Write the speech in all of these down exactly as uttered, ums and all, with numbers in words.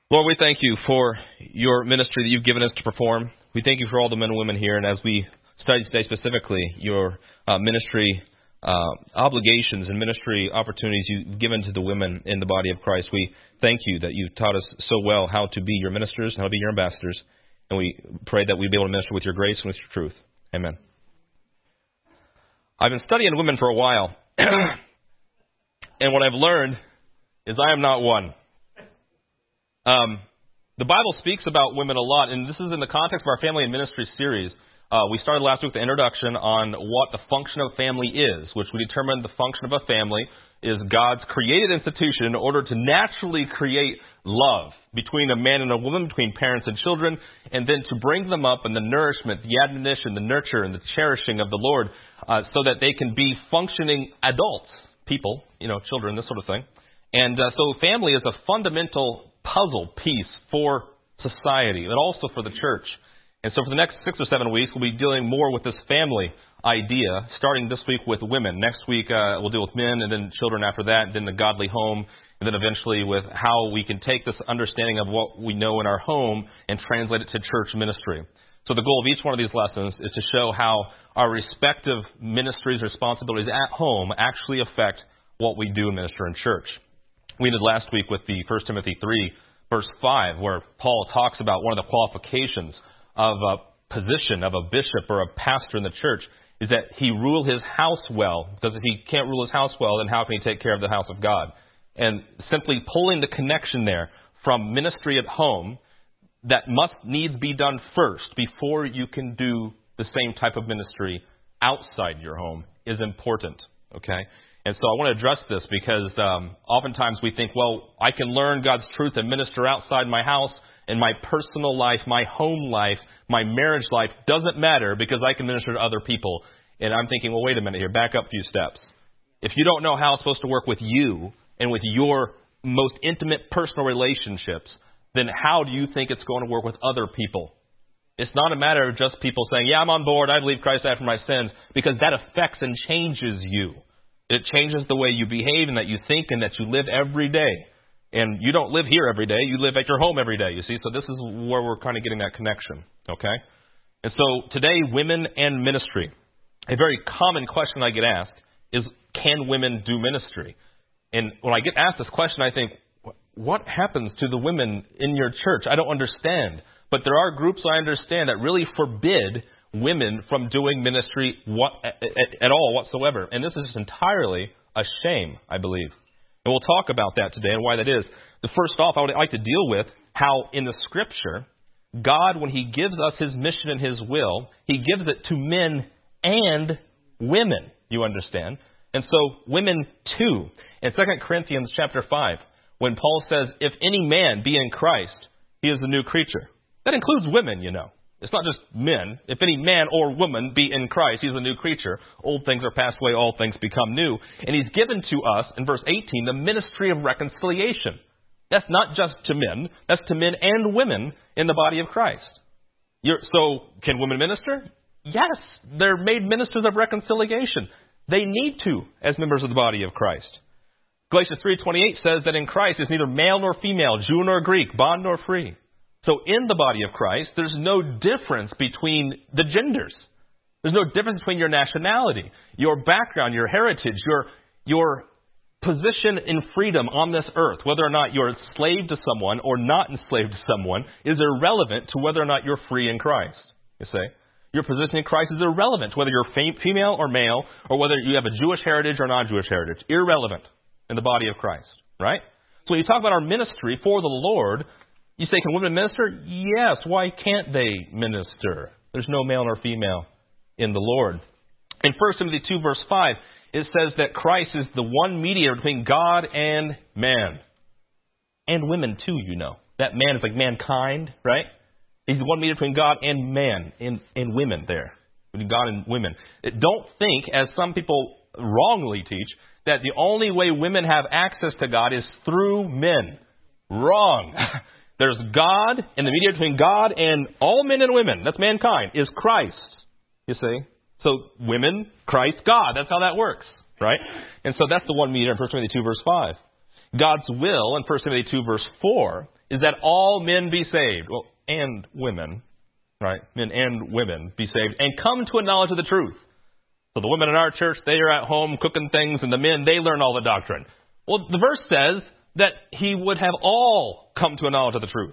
Lord, we thank you for your ministry that you've given us to perform. We thank you for all the men and women here, and as we study today specifically, your uh, ministry uh, obligations and ministry opportunities you've given to the women in the body of Christ. We thank you that you've taught us so well how to be your ministers and how to be your ambassadors, and we pray that we'd be able to minister with your grace and with your truth. Amen. I've been studying women for a while, and what I've learned is I am not one. Um, the Bible speaks about women a lot, and this is in the context of our family and ministry series. Uh, we started last week with the introduction on what the function of family is, which we determined the function of a family is God's created institution in order to naturally create love between a man and a woman, between parents and children, and then to bring them up in the nourishment, the admonition, the nurture, and the cherishing of the Lord uh, so that they can be functioning adults, people, you know, children, this sort of thing. And uh, so family is a fundamental puzzle piece for society, but also for the church. And so for the next six or seven weeks, we'll be dealing more with this family idea, starting this week with women. Next week, uh, we'll deal with men, and then children after that, and then the godly home, and then eventually with how we can take this understanding of what we know in our home and translate it to church ministry. So the goal of each one of these lessons is to show how our respective ministries, responsibilities at home actually affect what we do in ministry in church. We did last week with the First Timothy three, verse five, where Paul talks about one of the qualifications of a position of a bishop or a pastor in the church is that he rule his house well. Because if he can't rule his house well, then how can he take care of the house of God? And simply pulling the connection there from ministry at home that must needs be done first before you can do the same type of ministry outside your home is important, okay? And so I want to address this because um, oftentimes we think, well, I can learn God's truth and minister outside my house, and my personal life, my home life, my marriage life doesn't matter because I can minister to other people. And I'm thinking, well, wait a minute here, back up a few steps. If you don't know how it's supposed to work with you and with your most intimate personal relationships, then how do you think it's going to work with other people? It's not a matter of just people saying, yeah, I'm on board, I believe Christ died for my sins, because that affects and changes you. It changes the way you behave and that you think and that you live every day. And you don't live here every day. You live at your home every day, you see. So this is where we're kind of getting that connection, okay? And so today, women and ministry. A very common question I get asked is, can women do ministry? And when I get asked this question, I think, what happens to the women in your church? I don't understand. But there are groups I understand that really forbid women from doing ministry what, at, at all whatsoever. And this is just entirely a shame, I believe. And we'll talk about that today and why that is. The first off, I would like to deal with how in the Scripture, God, when He gives us His mission and His will, He gives it to men and women, you understand. And so women too. In Second Corinthians chapter five, when Paul says, if any man be in Christ, he is a new creature. That includes women, you know. It's not just men. If any man or woman be in Christ, he's a new creature. Old things are passed away, all things become new. And he's given to us, in verse eighteen, the ministry of reconciliation. That's not just to men. That's to men and women in the body of Christ. You're, so, can women minister? Yes. They're made ministers of reconciliation. They need to, as members of the body of Christ. Galatians three twenty-eight says that in Christ is neither male nor female, Jew nor Greek, bond nor free. So in the body of Christ, there's no difference between the genders. There's no difference between your nationality, your background, your heritage, your your position in freedom on this earth. Whether or not you're enslaved to someone or not enslaved to someone is irrelevant to whether or not you're free in Christ. You see? Your position in Christ is irrelevant, whether you're female or male, or whether you have a Jewish heritage or non-Jewish heritage. Irrelevant in the body of Christ, right? So when you talk about our ministry for the Lord, you say, can women minister? Yes. Why can't they minister? There's no male nor female in the Lord. In First Timothy two, verse five, it says that Christ is the one mediator between God and man. And women too, you know. That man is like mankind, right? He's the one mediator between God and man, and, and women there. Between God and women. Don't think, as some people wrongly teach, that the only way women have access to God is through men. Wrong. There's God, and the mediator between God and all men and women, that's mankind, is Christ. You see? So women, Christ, God. That's how that works, right? And so that's the one mediator in First Timothy two, verse five. God's will in First Timothy two, verse four, is that all men be saved. Well, and women, right? Men and women be saved and come to a knowledge of the truth. So the women in our church, they are at home cooking things, and the men, they learn all the doctrine. Well, the verse says that he would have all come to a knowledge of the truth.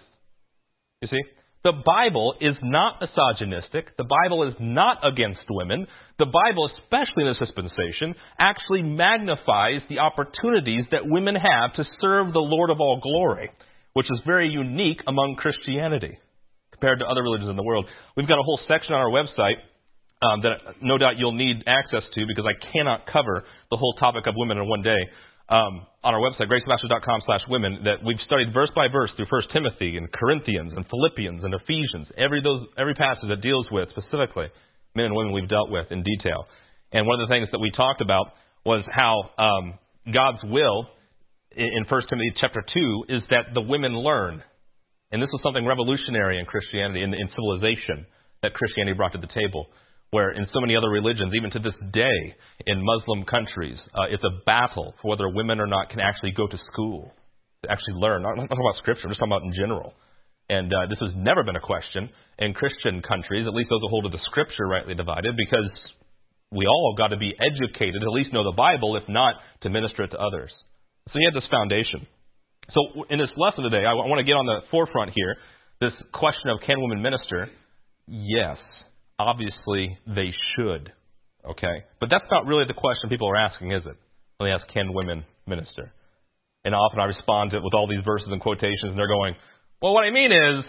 You see? The Bible is not misogynistic. The Bible is not against women. The Bible, especially in this dispensation, actually magnifies the opportunities that women have to serve the Lord of all glory, which is very unique among Christianity compared to other religions in the world. We've got a whole section on our website um, that no doubt you'll need access to because I cannot cover the whole topic of women in one day. Um, on our website, gracebaptist.com slash women, that we've studied verse by verse through First Timothy and Corinthians and Philippians and Ephesians. Every those every passage that deals with specifically men and women we've dealt with in detail. And one of the things that we talked about was how um, God's will in First Timothy chapter two is that the women learn. And this was something revolutionary in Christianity, in, in civilization, that Christianity brought to the table. Where in so many other religions, even to this day, in Muslim countries, uh, it's a battle for whether women or not can actually go to school, to actually learn. I'm not talking about Scripture, I'm just talking about in general. And uh, this has never been a question in Christian countries, at least those who hold to the Scripture rightly divided, because we all have got to be educated, at least know the Bible, if not to minister it to others. So you have this foundation. So in this lesson today, I want to get on the forefront here, this question of can women minister? Yes. Obviously, they should, okay? But that's not really the question people are asking, is it? When they ask, can women minister? And often I respond to it with all these verses and quotations, and they're going, well, what I mean is,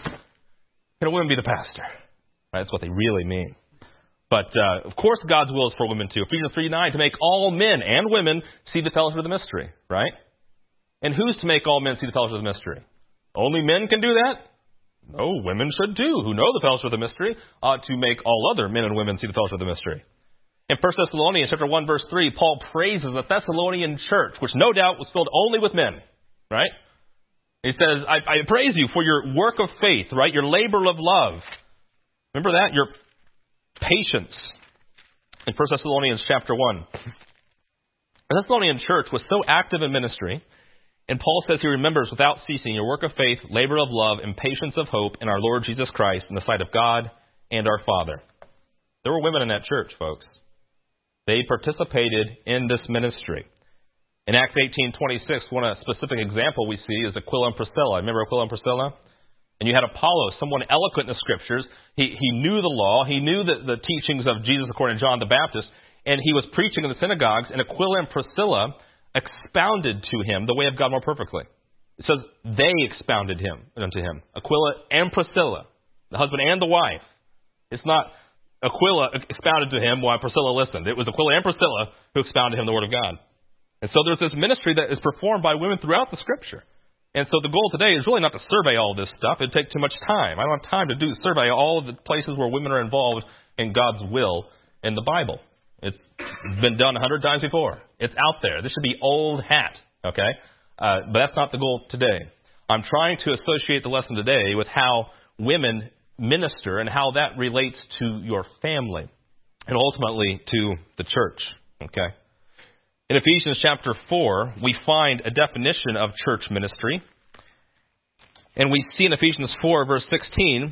can a woman be the pastor? Right? That's what they really mean. But, uh, of course, God's will is for women too. Ephesians three nine, to make all men and women see the fellowship of the mystery, right? And who's to make all men see the fellowship of the mystery? Only men can do that? No, women should too, who know the fellowship of the mystery, ought to make all other men and women see the fellowship of the mystery. In First Thessalonians chapter one, verse three, Paul praises the Thessalonian church, which no doubt was filled only with men, right? He says, I, I praise you for your work of faith, right? Your labor of love. Remember that? Your patience. In First Thessalonians chapter one. The Thessalonian church was so active in ministry, and Paul says he remembers without ceasing your work of faith, labor of love, and patience of hope in our Lord Jesus Christ in the sight of God and our Father. There were women in that church, folks. They participated in this ministry. In Acts eighteen twenty-six, one specific example we see is Aquila and Priscilla. Remember Aquila and Priscilla? And you had Apollos, someone eloquent in the Scriptures. He, he knew the law. He knew the, the teachings of Jesus according to John the Baptist. And he was preaching in the synagogues. And Aquila and Priscilla expounded to him the way of God more perfectly. It says they expounded him unto him. Aquila and Priscilla, the husband and the wife. It's not Aquila expounded to him while Priscilla listened. It was Aquila and Priscilla who expounded to him the word of God. And so there's this ministry that is performed by women throughout the Scripture. And so the goal today is really not to survey all this stuff. It'd take too much time. I don't have time to do survey all of the places where women are involved in God's will in the Bible. It's been done a hundred times before. It's out there. This should be old hat, okay? Uh, but that's not the goal today. I'm trying to associate the lesson today with how women minister and how that relates to your family and ultimately to the church, okay? In Ephesians chapter four, we find a definition of church ministry. And we see in Ephesians four, verse sixteen,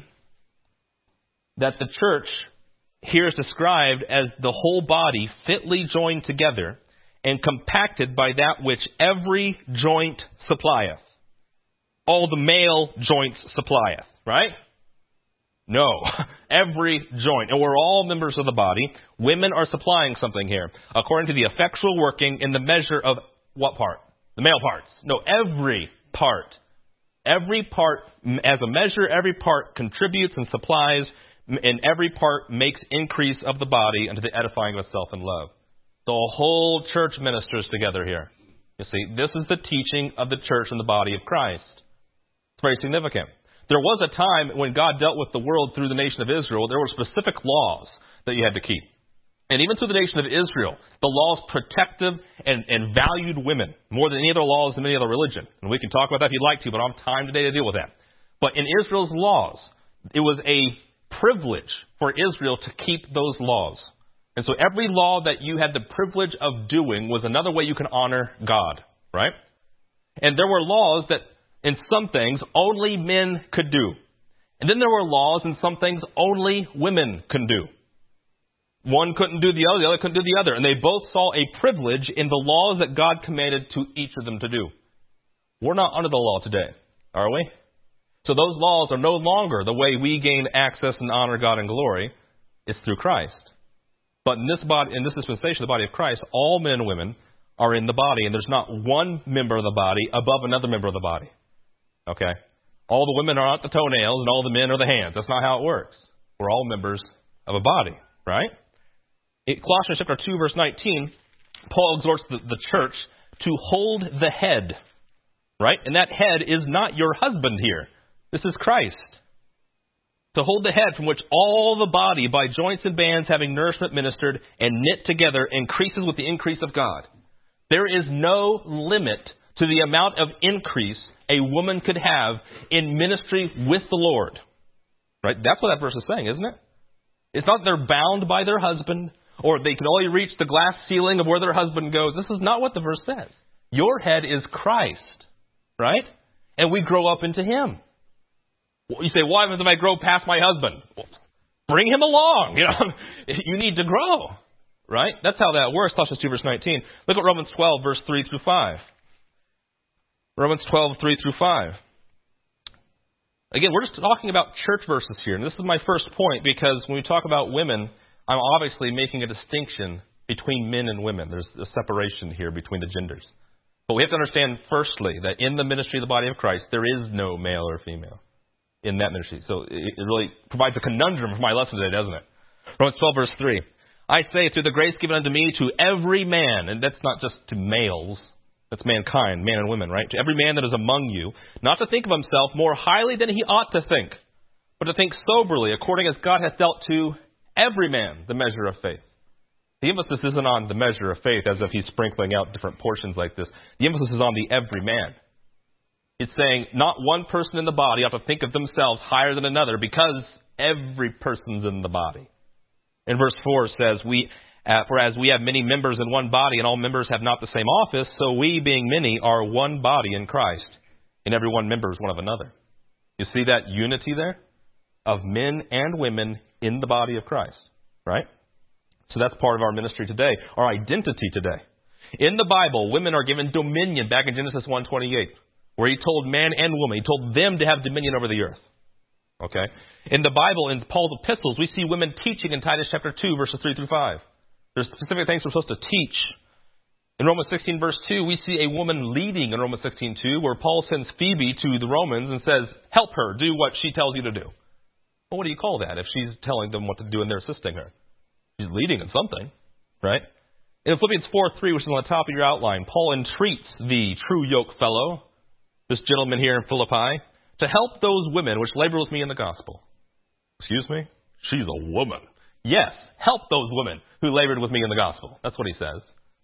that the church here is described as the whole body fitly joined together and compacted by that which every joint supplieth. All the male joints supplieth, right? No, every joint. And we're all members of the body. Women are supplying something here. According to the effectual working in the measure of what part? The male parts. No, every part. Every part, as a measure, every part contributes and supplies, and every part makes increase of the body unto the edifying of itself in love. The whole church ministers together here. You see, this is the teaching of the church and the body of Christ. It's very significant. There was a time when God dealt with the world through the nation of Israel. There were specific laws that you had to keep. And even through the nation of Israel, the laws protected and, and valued women more than any other laws in any other religion. And we can talk about that if you'd like to, but I don't have time today to deal with that. But in Israel's laws, it was a privilege for Israel to keep those laws. And so every law that you had the privilege of doing was another way you can honor God, right? And there were laws that in some things only men could do. And then there were laws in some things only women can do. One couldn't do the other, the other couldn't do the other. And they both saw a privilege in the laws that God commanded to each of them to do. We're not under the law today, are we? So those laws are no longer the way we gain access and honor God and glory. It's through Christ. But in this body, in this dispensation, the body of Christ, all men and women are in the body, and there's not one member of the body above another member of the body. Okay? All the women are not the toenails, and all the men are the hands. That's not how it works. We're all members of a body, right? In Colossians chapter two, verse nineteen, Paul exhorts the, the church to hold the head, right? And that head is not your husband here. This is Christ. To hold the head from which all the body, by joints and bands having nourishment ministered and knit together, increases with the increase of God. There is no limit to the amount of increase a woman could have in ministry with the Lord. Right? That's what that verse is saying, isn't it? It's not they're bound by their husband, or they can only reach the glass ceiling of where their husband goes. This is not what the verse says. Your head is Christ, right? And we grow up into Him. You say, why if I grow past my husband? Well, bring him along. You know, you need to grow, right? That's how that works. Colossians two, verse nineteen. Look at Romans twelve, verse three through five. Romans twelve, three through five. Again, we're just talking about church verses here. And this is my first point, because when we talk about women, I'm obviously making a distinction between men and women. There's a separation here between the genders. But we have to understand, firstly, that in the ministry of the body of Christ, there is no male or female in that ministry. So it really provides a conundrum for my lesson today, doesn't it? Romans twelve, verse three. I say, through the grace given unto me, to every man, and that's not just to males, that's mankind, man and women, right? To every man that is among you, not to think of himself more highly than he ought to think, but to think soberly, according as God hath dealt to every man the measure of faith. The emphasis isn't on the measure of faith as if he's sprinkling out different portions like this. The emphasis is on the every man. It's saying not one person in the body ought to think of themselves higher than another, because every person's in the body. And verse four says, "We, uh, for as we have many members in one body, and all members have not the same office, so we, being many, are one body in Christ, and every one member is one of another." You see that unity there? Of men and women in the body of Christ, right? So that's part of our ministry today, our identity today. In the Bible, women are given dominion back in Genesis one twenty-eight. Where he told man and woman, he told them to have dominion over the earth. Okay? In the Bible, in Paul's epistles, we see women teaching in Titus chapter two, verses three through five. There's specific things we're supposed to teach. In Romans sixteen, verse two, we see a woman leading in Romans sixteen, two, where Paul sends Phoebe to the Romans and says, help her do what she tells you to do. Well, what do you call that if she's telling them what to do and they're assisting her? She's leading in something, right? In Philippians four, three, which is on the top of your outline, Paul entreats the true yoke fellow, this gentleman here in Philippi, to help those women which labor with me in the gospel. Excuse me? She's a woman. Yes, help those women who labored with me in the gospel. That's what he says.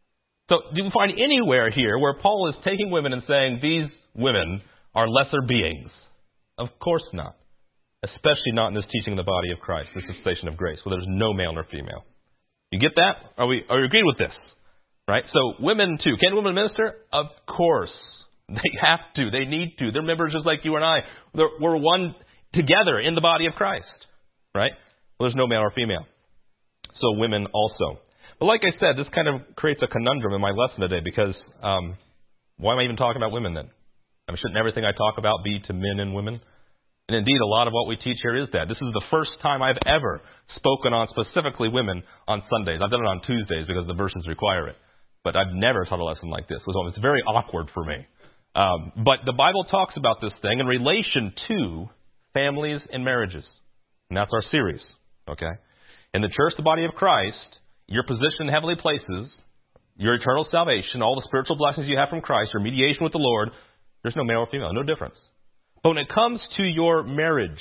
So do you find anywhere here where Paul is taking women and saying these women are lesser beings? Of course not. Especially not in this teaching of the body of Christ, this dispensation of grace, where there's no male nor female. You get that? Are we are you agreed with this? Right? So women too. Can women minister? Of course. They have to. They need to. They're members just like you and I. They're, we're one together in the body of Christ. Right? Well, there's no male or female. So women also. But like I said, this kind of creates a conundrum in my lesson today, because um, why am I even talking about women then? I mean, shouldn't everything I talk about be to men and women? And indeed, a lot of what we teach here is that. This is the first time I've ever spoken on specifically women on Sundays. I've done it on Tuesdays because the verses require it. But I've never taught a lesson like this. So it's very awkward for me. Um, but the Bible talks about this thing in relation to families and marriages. And that's our series. Okay? In the church, the body of Christ, your position in heavenly places, your eternal salvation, all the spiritual blessings you have from Christ, your mediation with the Lord, there's no male or female, no difference. But when it comes to your marriage,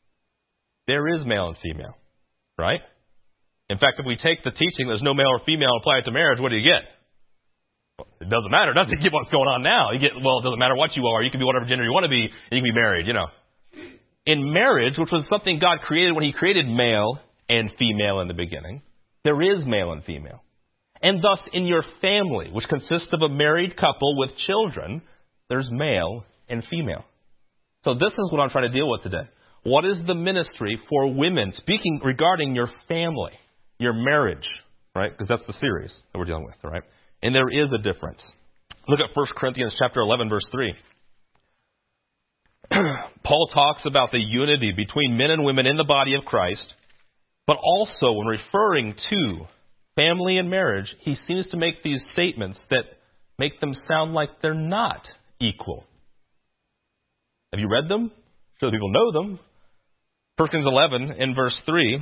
there is male and female. Right? In fact, if we take the teaching there's no male or female and apply it to marriage, what do you get? It doesn't matter, does it? Get what's going on now. You get, well, it doesn't matter what you are. You can be whatever gender you want to be, and you can be married, you know. In marriage, which was something God created when He created male and female in the beginning, there is male and female. And thus, in your family, which consists of a married couple with children, there's male and female. So this is what I'm trying to deal with today. What is the ministry for women? Speaking regarding your family, your marriage, right? Because that's the series that we're dealing with, all right? And there is a difference. Look at First Corinthians chapter eleven, verse three. Paul talks about the unity between men and women in the body of Christ, but also when referring to family and marriage, he seems to make these statements that make them sound like they're not equal. Have you read them? So people know them. First Corinthians eleven in verse three,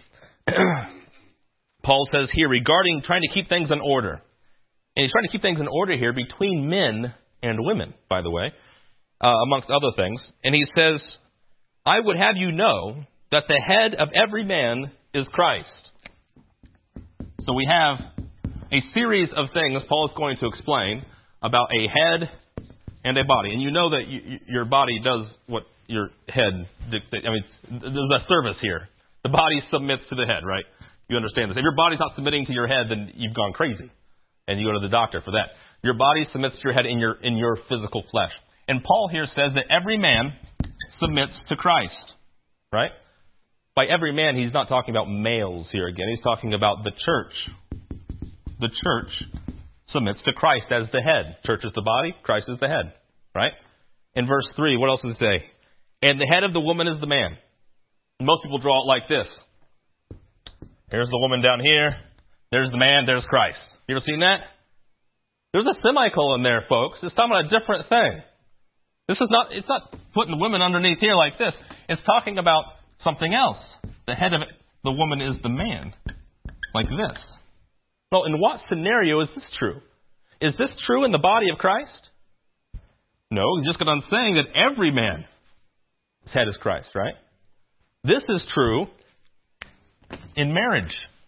Paul says here regarding trying to keep things in order. And he's trying to keep things in order here between men and women, by the way, uh, amongst other things. And he says, I would have you know that the head of every man is Christ. So we have a series of things Paul is going to explain about a head and a body. And you know that you, your body does what your head dictates. I mean, there's a service here. The body submits to the head, right? You understand this. If your body's not submitting to your head, then you've gone crazy. And you go to the doctor for that. Your body submits to your head in your in your physical flesh. And Paul here says that every man submits to Christ, right? By every man, he's not talking about males here again. He's talking about the church. The church submits to Christ as the head. Church is the body, Christ is the head, right? In verse three, what else does it say? And the head of the woman is the man. Most people draw it like this. Here's the woman down here. There's the man. There's Christ. You ever seen that? There's a semicolon there, folks. It's talking about a different thing. This is not, it's not putting the women underneath here like this. It's talking about something else. The head of it, the woman is the man. Like this. Well, in what scenario is this true? Is this true in the body of Christ? No, he just got on saying that every man's head is Christ, right? This is true in marriage.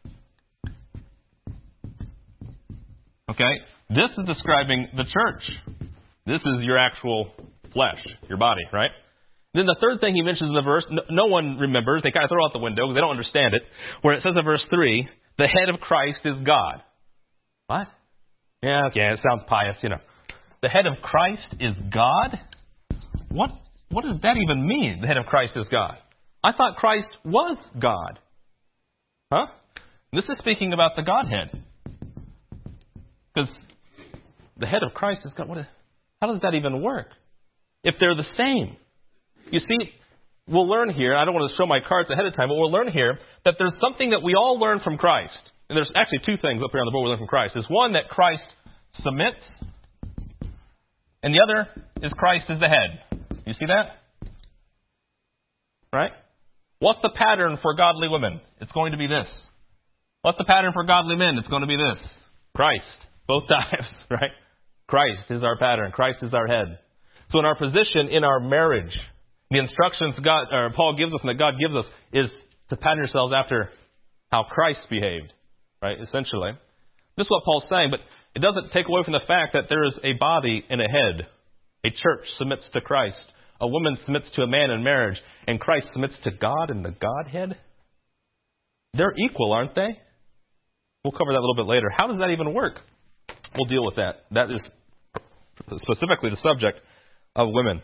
Okay? This is describing the church. This is your actual flesh, your body, right? Then the third thing he mentions in the verse, no, no one remembers. They kind of throw it out the window because they don't understand it. Where it says in verse three, the head of Christ is God. What? Yeah, okay, it sounds pious, you know. The head of Christ is God? What, what does that even mean, the head of Christ is God? I thought Christ was God. Huh? This is speaking about the Godhead. Because the head of Christ is God. What is, how does that even work? If they're the same. You see, we'll learn here, I don't want to show my cards ahead of time, but we'll learn here that there's something that we all learn from Christ. And there's actually two things up here on the board we learn from Christ. There's one that Christ submits, and the other is Christ is the head. You see that? Right? What's the pattern for godly women? It's going to be this. What's the pattern for godly men? It's going to be this. Christ. Both times, right? Christ is our pattern. Christ is our head. So in our position in our marriage, the instructions God or Paul gives us and that God gives us is to pattern yourselves after how Christ behaved, right? Essentially. This is what Paul's saying, but it doesn't take away from the fact that there is a body and a head. A church submits to Christ. A woman submits to a man in marriage. And Christ submits to God and the Godhead. They're equal, aren't they? We'll cover that a little bit later. How does that even work? We'll deal with that. That is specifically the subject of women.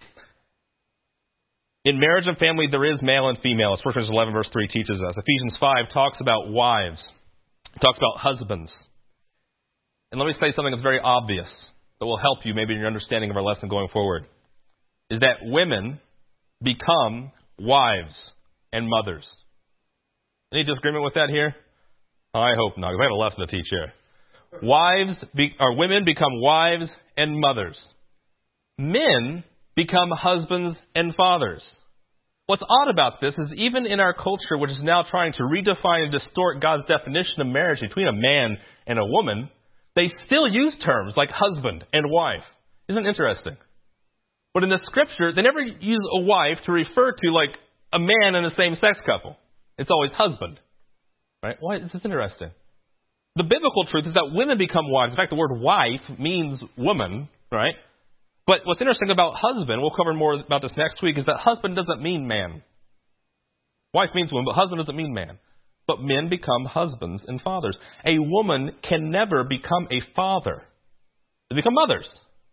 In marriage and family, there is male and female, as First Corinthians eleven, verse three teaches us. Ephesians five talks about wives. It talks about husbands. And let me say something that's very obvious that will help you maybe in your understanding of our lesson going forward. Is that women become wives and mothers. Any disagreement with that here? I hope not, because I have a lesson to teach here. Wives, be, or women become wives and mothers. Men become husbands and fathers. What's odd about this is even in our culture, which is now trying to redefine and distort God's definition of marriage between a man and a woman, they still use terms like husband and wife. Isn't it interesting? But in the scripture, they never use a wife to refer to like a man and a same-sex couple. It's always husband. Right? Why? This is interesting. The biblical truth is that women become wives. In fact, the word wife means woman, right? But what's interesting about husband, we'll cover more about this next week, is that husband doesn't mean man. Wife means woman, but husband doesn't mean man. But men become husbands and fathers. A woman can never become a father. They become mothers.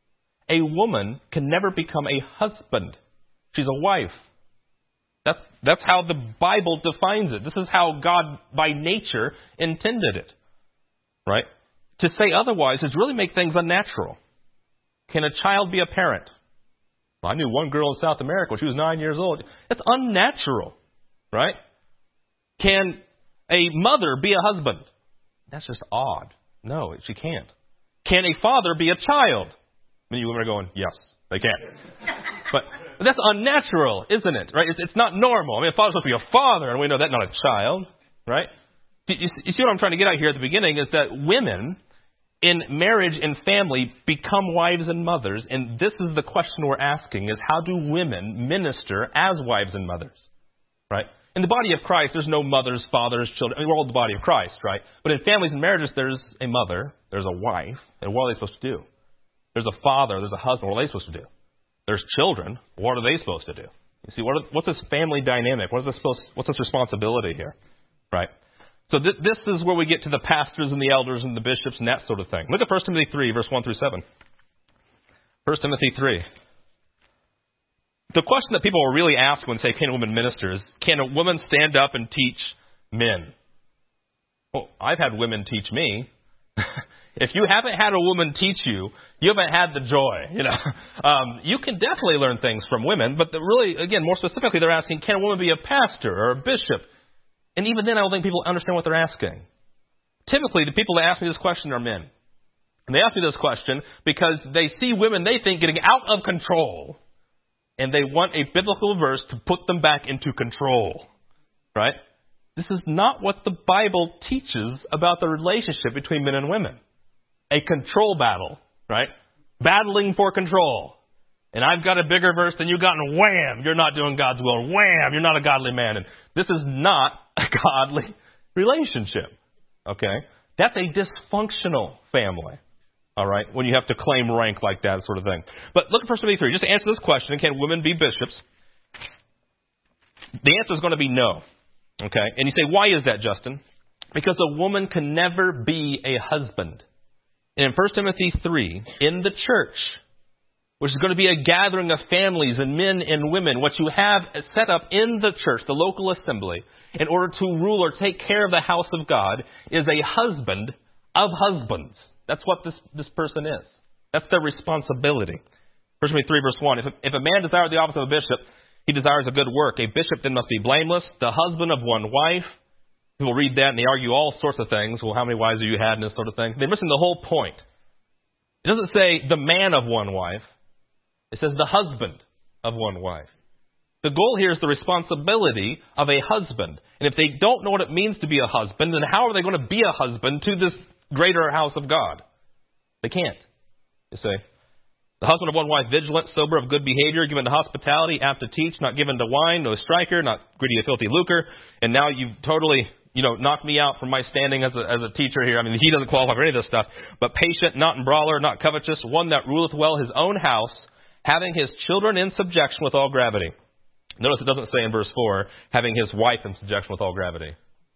A woman can never become a husband. She's a wife. That's, that's how the Bible defines it. This is how God, by nature, intended it. Right? To say otherwise is really make things unnatural. Can a child be a parent? Well, I knew one girl in South America when she was nine years old. It's unnatural. Right? Can a mother be a husband? That's just odd. No, she can't. Can a father be a child? Many women are going, yes, they can. But that's unnatural, isn't it? Right? It's, it's not normal. I mean, a father's supposed to be a father, and we know that's not a child, right? You, you, you see what I'm trying to get at here at the beginning is that women in marriage and family become wives and mothers, and this is the question we're asking: is how do women minister as wives and mothers, right? In the body of Christ, there's no mothers, fathers, children. I mean, we're all the body of Christ, right? But in families and marriages, there's a mother, there's a wife, and what are they supposed to do? There's a father, there's a husband. What are they supposed to do? There's children. What are they supposed to do? You see, what are, what's this family dynamic? What is this supposed? What's this responsibility here, right? So th- this is where we get to the pastors and the elders and the bishops and that sort of thing. Look at First Timothy three, verse one through seven. First Timothy three. The question that people will really ask when say, can a woman minister, is, can a woman stand up and teach men? Well, I've had women teach me. If you haven't had a woman teach you, you haven't had the joy. You know, um, you can definitely learn things from women, but the really, again, more specifically, they're asking, can a woman be a pastor or a bishop? And even then, I don't think people understand what they're asking. Typically, the people that ask me this question are men. And they ask me this question because they see women, they think, getting out of control. And they want a biblical verse to put them back into control. Right? This is not what the Bible teaches about the relationship between men and women. A control battle. Right? Battling for control. And I've got a bigger verse than you got, and wham, you're not doing God's will. And wham, you're not a godly man. And this is not a godly relationship. Okay? That's a dysfunctional family. All right? When you have to claim rank like that sort of thing. But look at First Timothy three. Just to answer this question, can women be bishops? The answer is going to be no. Okay? And you say, why is that, Justin? Because a woman can never be a husband. And in First Timothy three, in the church, which is going to be a gathering of families and men and women, what you have set up in the church, the local assembly, in order to rule or take care of the house of God, is a husband of husbands. That's what this, this person is. That's their responsibility. First Timothy three, verse one. If a, if a man desires the office of a bishop, he desires a good work. A bishop then must be blameless, the husband of one wife. People read that and they argue all sorts of things. Well, how many wives have you had and this sort of thing? They're missing the whole point. It doesn't say the man of one wife. It says the husband of one wife. The goal here is the responsibility of a husband. And if they don't know what it means to be a husband, then how are they going to be a husband to this greater house of God? They can't. You see, the husband of one wife, vigilant, sober, of good behavior, given to hospitality, apt to teach, not given to wine, no striker, not greedy of filthy lucre. And now you've totally, you know, knocked me out from my standing as a, as a teacher here. I mean, he doesn't qualify for any of this stuff. But patient, not in brawler, not covetous, one that ruleth well his own house, having his children in subjection with all gravity. Notice it doesn't say in verse four, having his wife in subjection with all gravity.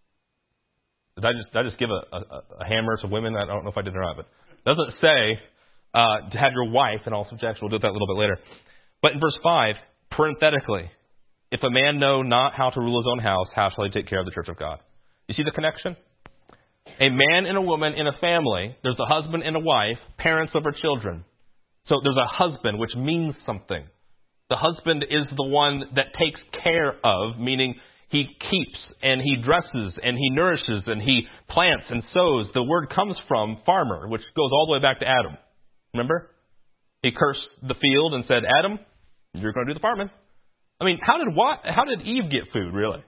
Did I just, did I just give a, a, a hammer to women? I don't know if I did or not, but it doesn't say uh, to have your wife in all subjection. We'll do that a little bit later. But in verse five, parenthetically, if a man know not how to rule his own house, how shall he take care of the church of God? You see the connection? A man and a woman in a family, there's a husband and a wife, parents over children. So there's a husband, which means something. The husband is the one that takes care of, meaning he keeps and he dresses and he nourishes and he plants and sows. The word comes from farmer, which goes all the way back to Adam. Remember? He cursed the field and said, Adam, you're going to do the farming. I mean, how did what? How did Eve get food, really?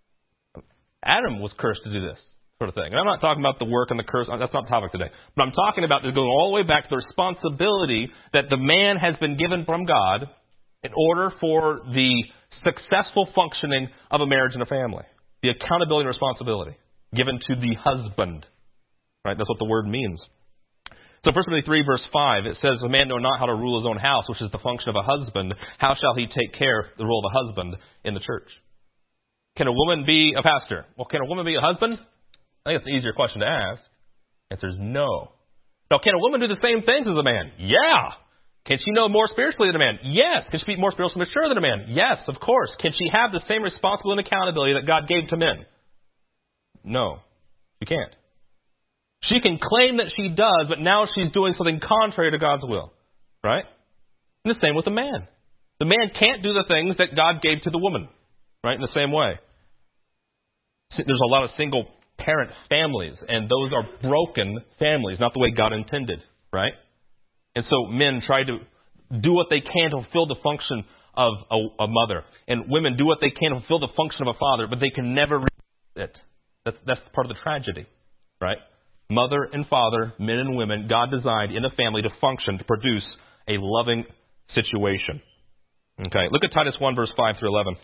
Adam was cursed to do this sort of thing. And I'm not talking about the work and the curse. That's not the topic today. But I'm talking about this going all the way back to the responsibility that the man has been given from God in order for the successful functioning of a marriage and a family. The accountability and responsibility given to the husband. Right? That's what the word means. So First Timothy three, verse five, it says, a man know not how to rule his own house, which is the function of a husband. How shall he take care of the role of a husband in the church? Can a woman be a pastor? Well, can a woman be a husband? I think it's an easier question to ask. The answer is no. Now, can a woman do the same things as a man? Yeah. Can she know more spiritually than a man? Yes. Can she be more spiritually mature than a man? Yes, of course. Can she have the same responsibility and accountability that God gave to men? No, she can't. She can claim that she does, but now she's doing something contrary to God's will. Right? And the same with the man. The man can't do the things that God gave to the woman. Right? In the same way. There's a lot of single parent families, and those are broken families, not the way God intended. Right? And so men try to do what they can to fulfill the function of a, a mother. And women do what they can to fulfill the function of a father, but they can never reach it. That's, that's part of the tragedy. Right? Mother and father, men and women, God designed in a family to function, to produce a loving situation. Okay, look at Titus one, verse five through eleven.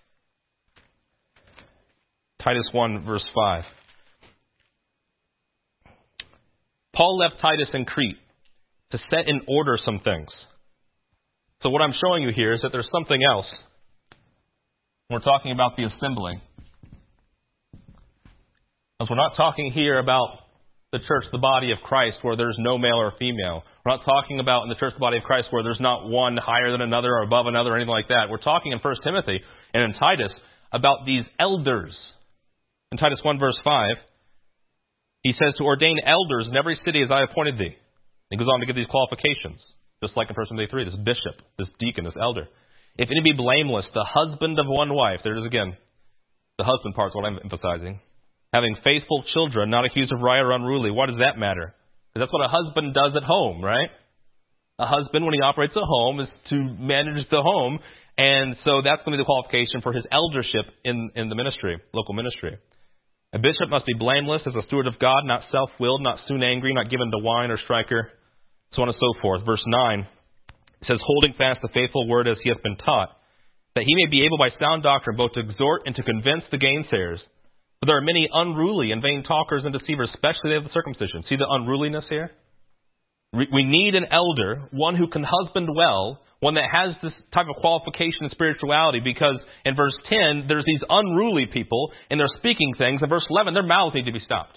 Titus one, verse five. Paul left Titus in Crete to set in order some things. So what I'm showing you here is that there's something else. We're talking about the assembly. Because we're not talking here about the church, the body of Christ, where there's no male or female. We're not talking about in the church, the body of Christ, where there's not one higher than another or above another or anything like that. We're talking in First Timothy and in Titus about these elders. In Titus one, verse five, he says to ordain elders in every city as I appointed thee. He goes on to give these qualifications, just like in First Timothy three, this bishop, this deacon, this elder. If any be blameless, the husband of one wife, there it is again. The husband part is what I'm emphasizing. Having faithful children, not accused of riot or unruly. Why does that matter? Because that's what a husband does at home, right? A husband, when he operates at home, is to manage the home. And so that's going to be the qualification for his eldership in, in the ministry, local ministry. A bishop must be blameless as a steward of God, not self-willed, not soon angry, not given to wine or striker, so on and so forth. Verse nine, it says, holding fast the faithful word as he hath been taught, that he may be able by sound doctrine both to exhort and to convince the gainsayers. For there are many unruly and vain talkers and deceivers, especially of the circumcision. See the unruliness here? We need an elder, one who can husband well, one that has this type of qualification in spirituality, because in verse ten, there's these unruly people, and they're speaking things. In verse eleven, their mouths need to be stopped.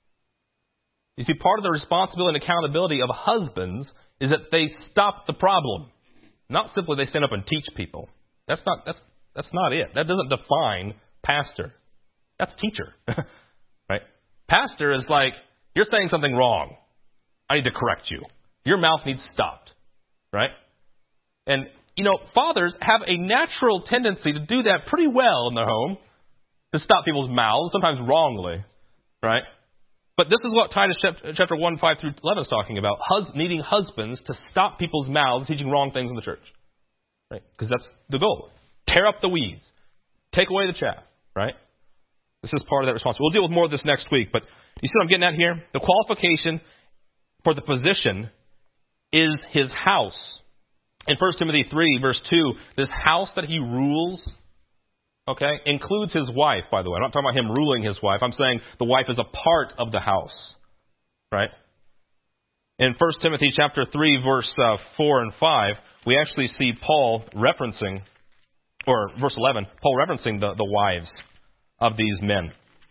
You see, part of the responsibility and accountability of husbands is that they stop the problem. Not simply they stand up and teach people. That's not, that's, that's not it. That doesn't define pastor. That's teacher. Right? Pastor is like, you're saying something wrong. I need to correct you. Your mouth needs stopped. Right? And, you know, fathers have a natural tendency to do that pretty well in their home, to stop people's mouths, sometimes wrongly. Right? But this is what Titus chapter one, five through eleven is talking about. Hus- needing husbands to stop people's mouths teaching wrong things in the church. Right? Because that's the goal. Tear up the weeds. Take away the chaff. Right? This is part of that responsibility. We'll deal with more of this next week. But you see what I'm getting at here? The qualification for the position is his house. In First Timothy three, verse two, this house that he rules, okay, includes his wife, by the way. I'm not talking about him ruling his wife. I'm saying the wife is a part of the house. Right? In First Timothy chapter three, verse uh, four and five, we actually see Paul referencing, or verse eleven, Paul referencing the, the wives of these men.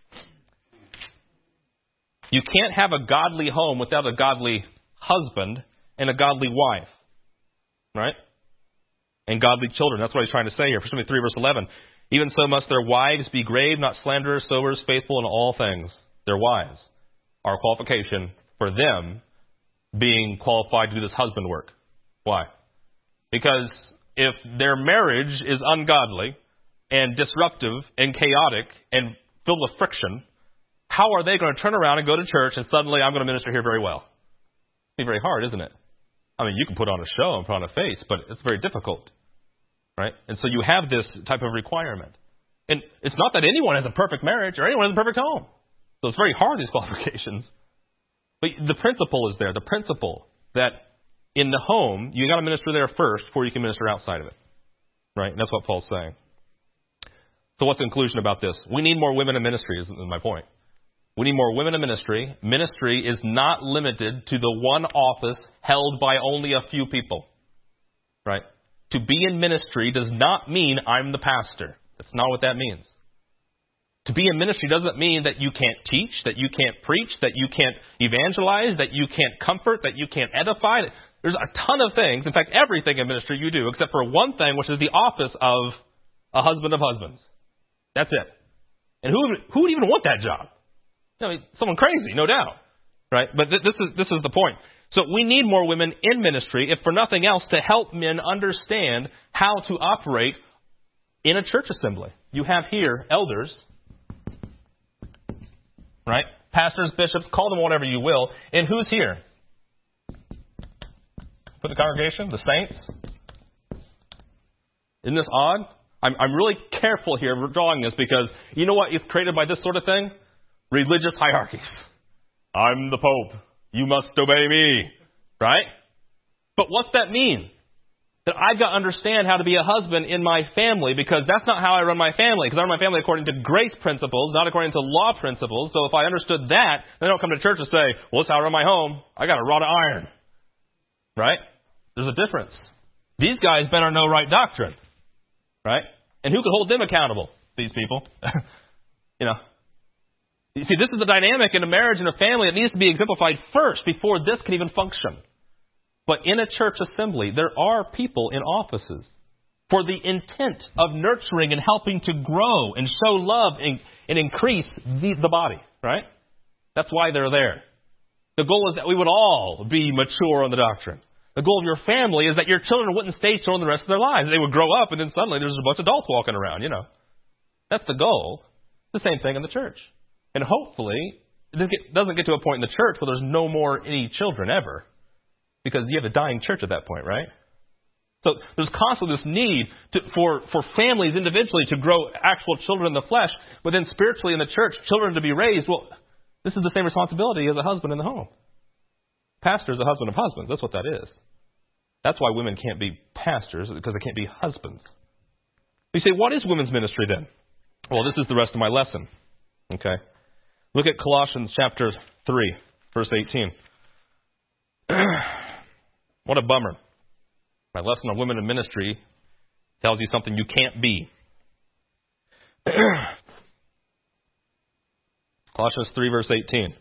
You can't have a godly home without a godly husband and a godly wife. Right? And godly children. That's what he's trying to say here. First Timothy three, verse eleven. Even so must their wives be grave, not slanderers, sobers, faithful in all things. Their wives are a qualification for them being qualified to do this husband work. Why? Because if their marriage is ungodly and disruptive and chaotic and filled with friction, how are they going to turn around and go to church and suddenly I'm going to minister here very well? It's very hard, isn't it? I mean, you can put on a show and put on a face, but it's very difficult. Right? And so you have this type of requirement. And it's not that anyone has a perfect marriage or anyone has a perfect home. So it's very hard, these qualifications. But the principle is there. The principle that in the home, you got to minister there first before you can minister outside of it. Right? And that's what Paul's saying. So what's the conclusion about this? We need more women in ministry, is my point. We need more women in ministry. Ministry is not limited to the one office held by only a few people. Right? To be in ministry does not mean I'm the pastor. That's not what that means. To be in ministry doesn't mean that you can't teach, that you can't preach, that you can't evangelize, that you can't comfort, that you can't edify. There's a ton of things, in fact, everything in ministry you do, except for one thing, which is the office of a husband of husbands. That's it. And who would, who would even want that job? I mean, someone crazy, no doubt. Right? But th- this is this is the point. So we need more women in ministry, if for nothing else, to help men understand how to operate in a church assembly. You have here elders, right? Pastors, bishops, call them whatever you will. And who's here? For the congregation, the saints. Isn't this odd? I'm, I'm really careful here drawing this because you know what is created by this sort of thing? Religious hierarchies. I'm the Pope. You must obey me. Right? But what's that mean? That I've got to understand how to be a husband in my family, because that's not how I run my family. Because I run my family according to grace principles, not according to law principles. So if I understood that, then I don't come to church and say, well, this is how I run my home. I got a rod of iron. Right? There's a difference. These guys better know right doctrine. Right? And who could hold them accountable? These people. you know. You see, this is a dynamic in a marriage and a family that needs to be exemplified first before this can even function. But in a church assembly, there are people in offices for the intent of nurturing and helping to grow and show love and, and increase the, the body, right? That's why they're there. The goal is that we would all be mature on the doctrine. The goal of your family is that your children wouldn't stay children the rest of their lives. They would grow up and then suddenly there's a bunch of adults walking around, you know. That's the goal. The same thing in the church. And hopefully, it doesn't get to a point in the church where there's no more any children ever. Because you have a dying church at that point, right? So there's constantly this need to, for, for families individually to grow actual children in the flesh, but then spiritually in the church, children to be raised. Well, this is the same responsibility as a husband in the home. Pastor is a husband of husbands. That's what that is. That's why women can't be pastors, because they can't be husbands. You say, what is women's ministry then? Well, this is the rest of my lesson. Okay. Look at Colossians chapter three, verse eighteen. What a bummer. My lesson on women in ministry tells you something you can't be. Colossians three, verse eighteen.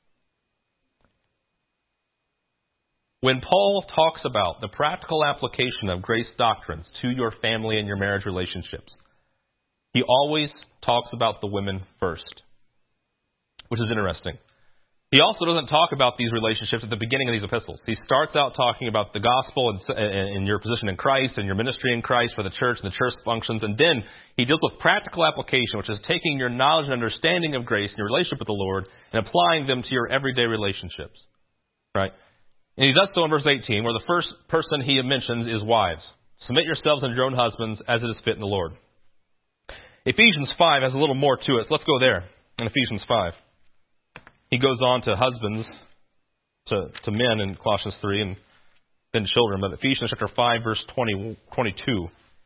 When Paul talks about the practical application of grace doctrines to your family and your marriage relationships, he always talks about the women first, which is interesting. He also doesn't talk about these relationships at the beginning of these epistles. He starts out talking about the gospel and, and your position in Christ and your ministry in Christ for the church and the church functions. And then he deals with practical application, which is taking your knowledge and understanding of grace and your relationship with the Lord and applying them to your everyday relationships. Right? And he does so in verse eighteen, where the first person he mentions is wives. Submit yourselves unto your own husbands as it is fit in the Lord. Ephesians five has a little more to it. So let's go there in Ephesians five. He goes on to husbands, to, to men in Colossians three, and then children. But Ephesians chapter five, verse twenty, twenty-two.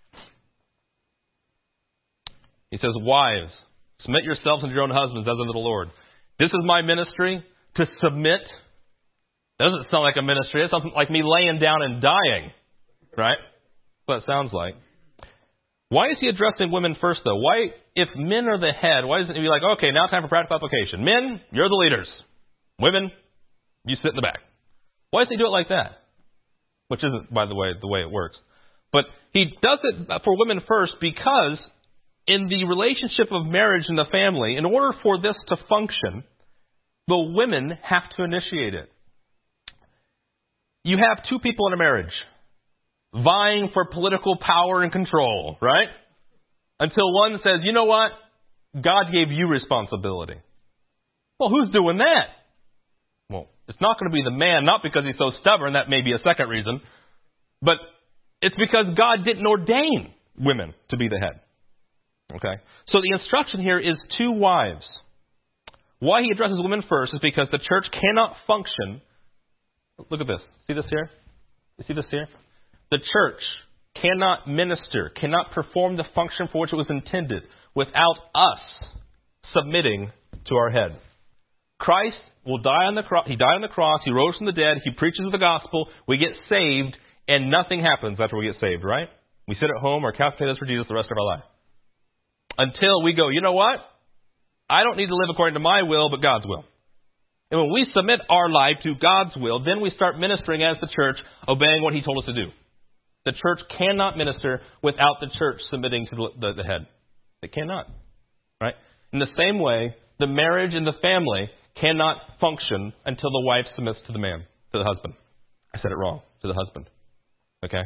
He says, wives, submit yourselves unto your own husbands as unto the Lord. This is my ministry, to submit. That doesn't sound like a ministry. It sounds like me laying down and dying. Right? That's what it sounds like. Why is he addressing women first, though? Why, if men are the head, why doesn't he be like, okay, now time for practical application. Men, you're the leaders. Women, you sit in the back. Why does he do it like that? Which isn't, by the way, the way it works. But he does it for women first because in the relationship of marriage and the family, in order for this to function, the women have to initiate it. You have two people in a marriage vying for political power and control, right? Until one says, you know what? God gave you responsibility. Well, who's doing that? Well, it's not going to be the man, not because he's so stubborn, that may be a second reason, but it's because God didn't ordain women to be the head. Okay? So the instruction here is two wives. Why he addresses women first is because the church cannot function. Look at this. See this here? You see this here? The church cannot minister, cannot perform the function for which it was intended without us submitting to our head. Christ will die on the cross. He died on the cross. He rose from the dead. He preaches the gospel. We get saved, and nothing happens after we get saved, right? We sit at home or calculate for Jesus the rest of our life. Until we go, you know what? I don't need to live according to my will, but God's will. And when we submit our life to God's will, then we start ministering as the church, obeying what He told us to do. The church cannot minister without the church submitting to the, the, the head. It cannot. Right? In the same way, the marriage and the family cannot function until the wife submits to the man, to the husband. I said it wrong. To the husband. Okay?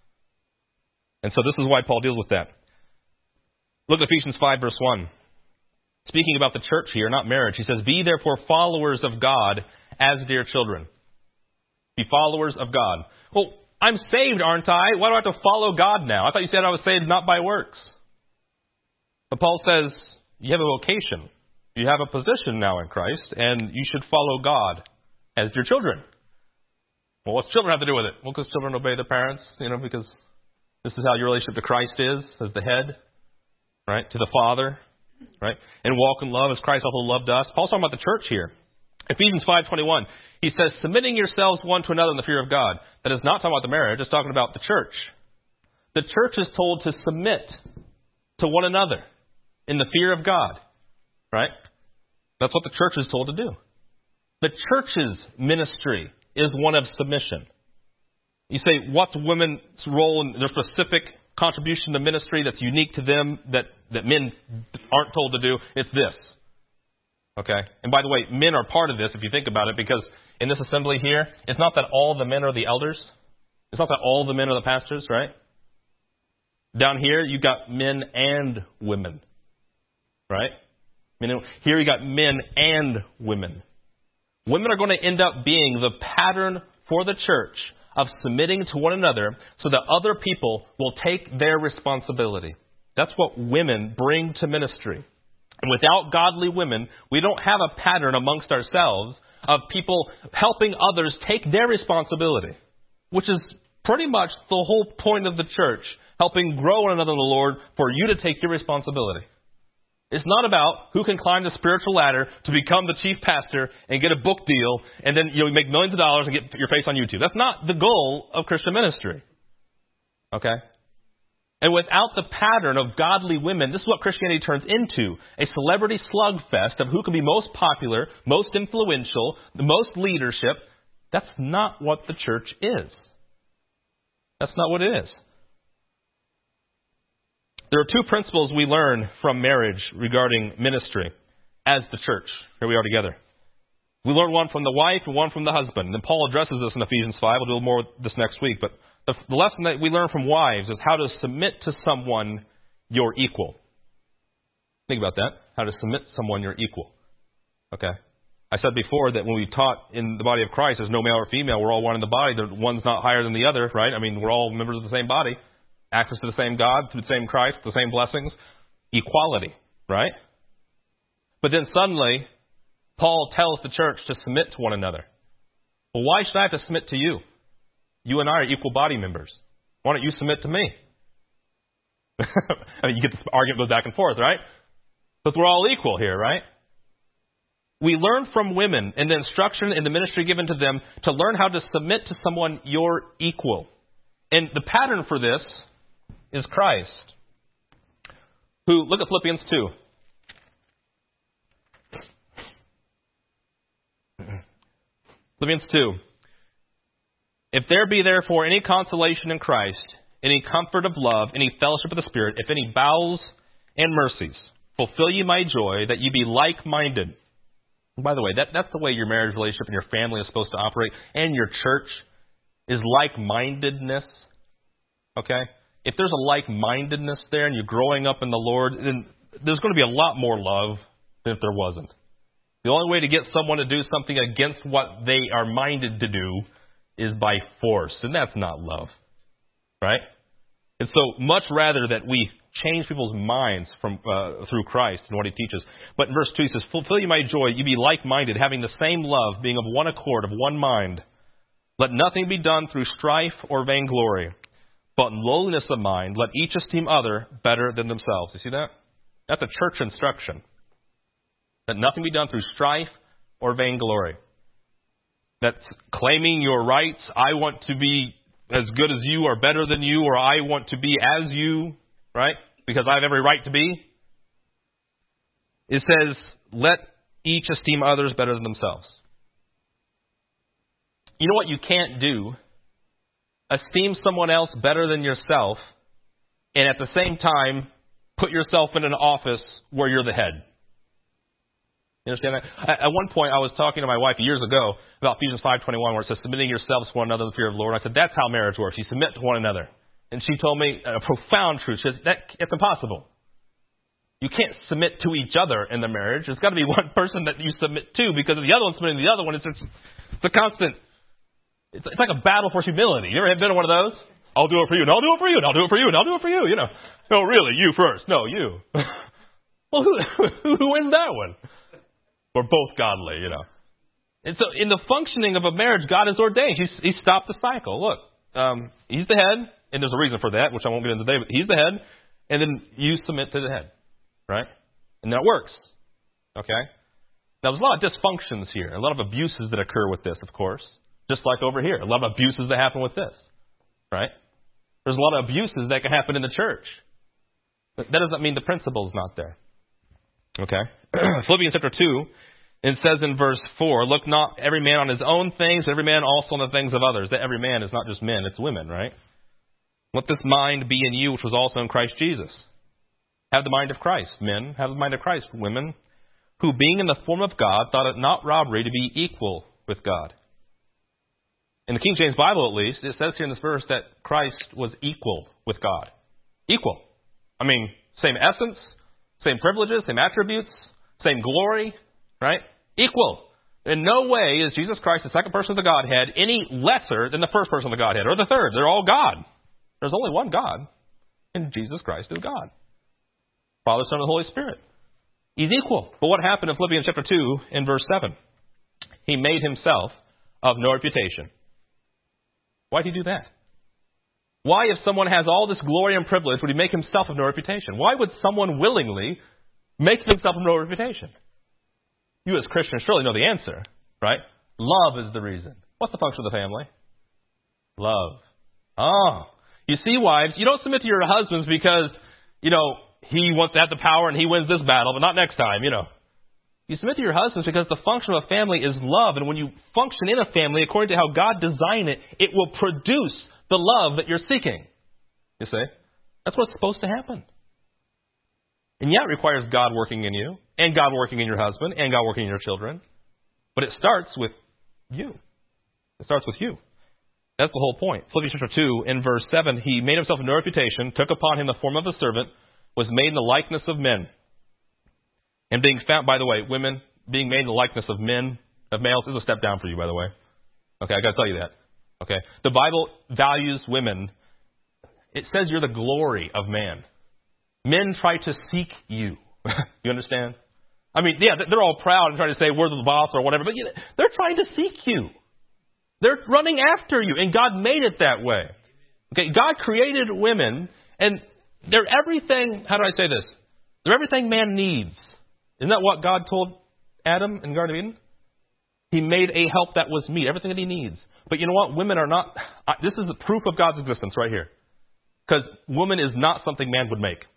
And so this is why Paul deals with that. Look at Ephesians five, verse one. Speaking about the church here, not marriage, he says, be therefore followers of God as dear children. Be followers of God. Well, I'm saved, aren't I? Why do I have to follow God now? I thought you said I was saved not by works. But Paul says, you have a vocation. You have a position now in Christ, and you should follow God as dear children. Well, what's children have to do with it? Well, because children obey their parents, you know, because this is how your relationship to Christ is, as the head, right, to the Father. Right? And walk in love as Christ also loved us. Paul's talking about the church here. Ephesians five twenty-one. He says, submitting yourselves one to another in the fear of God. That is not talking about the marriage. It's talking about the church. The church is told to submit to one another in the fear of God. Right? That's what the church is told to do. The church's ministry is one of submission. You say, what's women's role in their specific contribution to ministry that's unique to them that, that men aren't told to do? It's this. Okay? And by the way, men are part of this if you think about it, because in this assembly here, it's not that all the men are the elders. It's not that all the men are the pastors, right? Down here, you've got men and women. Right? Here you got men and women. Women are going to end up being the pattern for the church of submitting to one another so that other people will take their responsibility. That's what women bring to ministry. And without godly women, we don't have a pattern amongst ourselves of people helping others take their responsibility, which is pretty much the whole point of the church, helping grow one another in the Lord for you to take your responsibility. It's not about who can climb the spiritual ladder to become the chief pastor and get a book deal and then you know, make millions of dollars and get your face on YouTube. That's not the goal of Christian ministry. Okay? And without the pattern of godly women, this is what Christianity turns into. A celebrity slugfest of who can be most popular, most influential, the most leadership. That's not what the church is. That's not what it is. There are two principles we learn from marriage regarding ministry as the church. Here we are together. We learn one from the wife and one from the husband. And Paul addresses this in Ephesians five. We'll do more this next week. But the, the lesson that we learn from wives is how to submit to someone your equal. Think about that. How to submit to someone your equal. Okay. I said before that when we taught in the body of Christ, there's no male or female. We're all one in the body. The one's not higher than the other, right? I mean, we're all members of the same body. Access to the same God, to the same Christ, the same blessings. Equality, right? But then suddenly, Paul tells the church to submit to one another. Well, why should I have to submit to you? You and I are equal body members. Why don't you submit to me? I mean, you get this argument goes back and forth, right? Because we're all equal here, right? We learn from women in the instruction in the ministry given to them to learn how to submit to someone your equal. And the pattern for this is Christ, who, look at Philippians two. Philippians two. If there be therefore any consolation in Christ, any comfort of love, any fellowship of the Spirit, if any bowels and mercies, fulfill ye my joy, that ye be like-minded. And by the way, that, that's the way your marriage relationship and your family is supposed to operate, and your church is like-mindedness. Okay? If there's a like-mindedness there and you're growing up in the Lord, then there's going to be a lot more love than if there wasn't. The only way to get someone to do something against what they are minded to do is by force, and that's not love. Right? And so much rather that we change people's minds from uh, through Christ and what He teaches. But in verse two, He says, fulfill ye my joy, ye be like-minded, having the same love, being of one accord, of one mind. Let nothing be done through strife or vainglory, but in lowliness of mind, let each esteem other better than themselves. You see that? That's a church instruction. Let nothing be done through strife or vainglory. That's claiming your rights. I want to be as good as you or better than you, or I want to be as you, right? Because I have every right to be. It says, let each esteem others better than themselves. you know what you can't do? Esteem someone else better than yourself, and at the same time, put yourself in an office where you're the head. You understand that? At one point, I was talking to my wife years ago about Ephesians five twenty-one, where it says, submitting yourselves to one another in the fear of the Lord. I said, that's how marriage works. You submit to one another. And she told me a profound truth. She said, that, it's impossible. You can't submit to each other in the marriage. There's got to be one person that you submit to, because if the other one's submitting to the other one, it's, it's, it's a constant, it's, it's like a battle for humility. You ever been in one of those? I'll do it for you, and I'll do it for you, and I'll do it for you, and I'll do it for you, you know. No, really, you first. No, you. Well, who, who wins that one? We're both godly, you know. And so in the functioning of a marriage, God has ordained. He's, he stopped the cycle. Look, um, he's the head, and there's a reason for that, which I won't get into today, but he's the head, and then you submit to the head, right? And that works, okay? Now, there's a lot of dysfunctions here, a lot of abuses that occur with this, of course, just like over here. A lot of abuses that happen with this, right? There's a lot of abuses that can happen in the church. But that doesn't mean the principle's not there. Okay? Philippians chapter two, it says in verse four, look not every man on his own things, every man also on the things of others. That every man is not just men, it's women, right? Let this mind be in you, which was also in Christ Jesus. Have the mind of Christ, men. Have the mind of Christ, women, who being in the form of God, thought it not robbery to be equal with God. In the King James Bible, at least, it says here in this verse that Christ was equal with God. Equal. I mean, same essence, same privileges, same attributes, same glory, right? Equal. In no way is Jesus Christ, the second person of the Godhead, any lesser than the first person of the Godhead, or the third. They're all God. There's only one God, and Jesus Christ is God. Father, Son, and the Holy Spirit. He's equal. But what happened in Philippians chapter two in verse seven? He made himself of no reputation. Why did he do that? Why, if someone has all this glory and privilege, would he make himself of no reputation? Why would someone willingly make himself of no reputation? You as Christians surely know the answer, right? Love is the reason. What's the function of the family? Love. Oh. You see, wives, you don't submit to your husbands because, you know, he wants to have the power and he wins this battle, but not next time, you know. You submit to your husbands because the function of a family is love. And when you function in a family according to how God designed it, it will produce the love that you're seeking. You see? That's what's supposed to happen. And yeah, it requires God working in you, and God working in your husband, and God working in your children. But it starts with you. It starts with you. That's the whole point. Philippians chapter two, in verse seven, he made himself of no reputation, took upon him the form of a servant, was made in the likeness of men. And being found, by the way, women, being made in the likeness of men, of males, is a step down for you, by the way. Okay, I got to tell you that. Okay, the Bible values women. It says you're the glory of man. Men try to seek you. You understand? I mean, yeah, they're all proud and trying to say we're the boss or whatever, but you know, they're trying to seek you. They're running after you, and God made it that way. Okay, God created women, and they're everything. How do I say this? They're everything man needs. Isn't that what God told Adam in the Garden of Eden? He made a help that was meet, everything that he needs. But you know what? Women are not. This is the proof of God's existence right here. Because woman is not something man would make.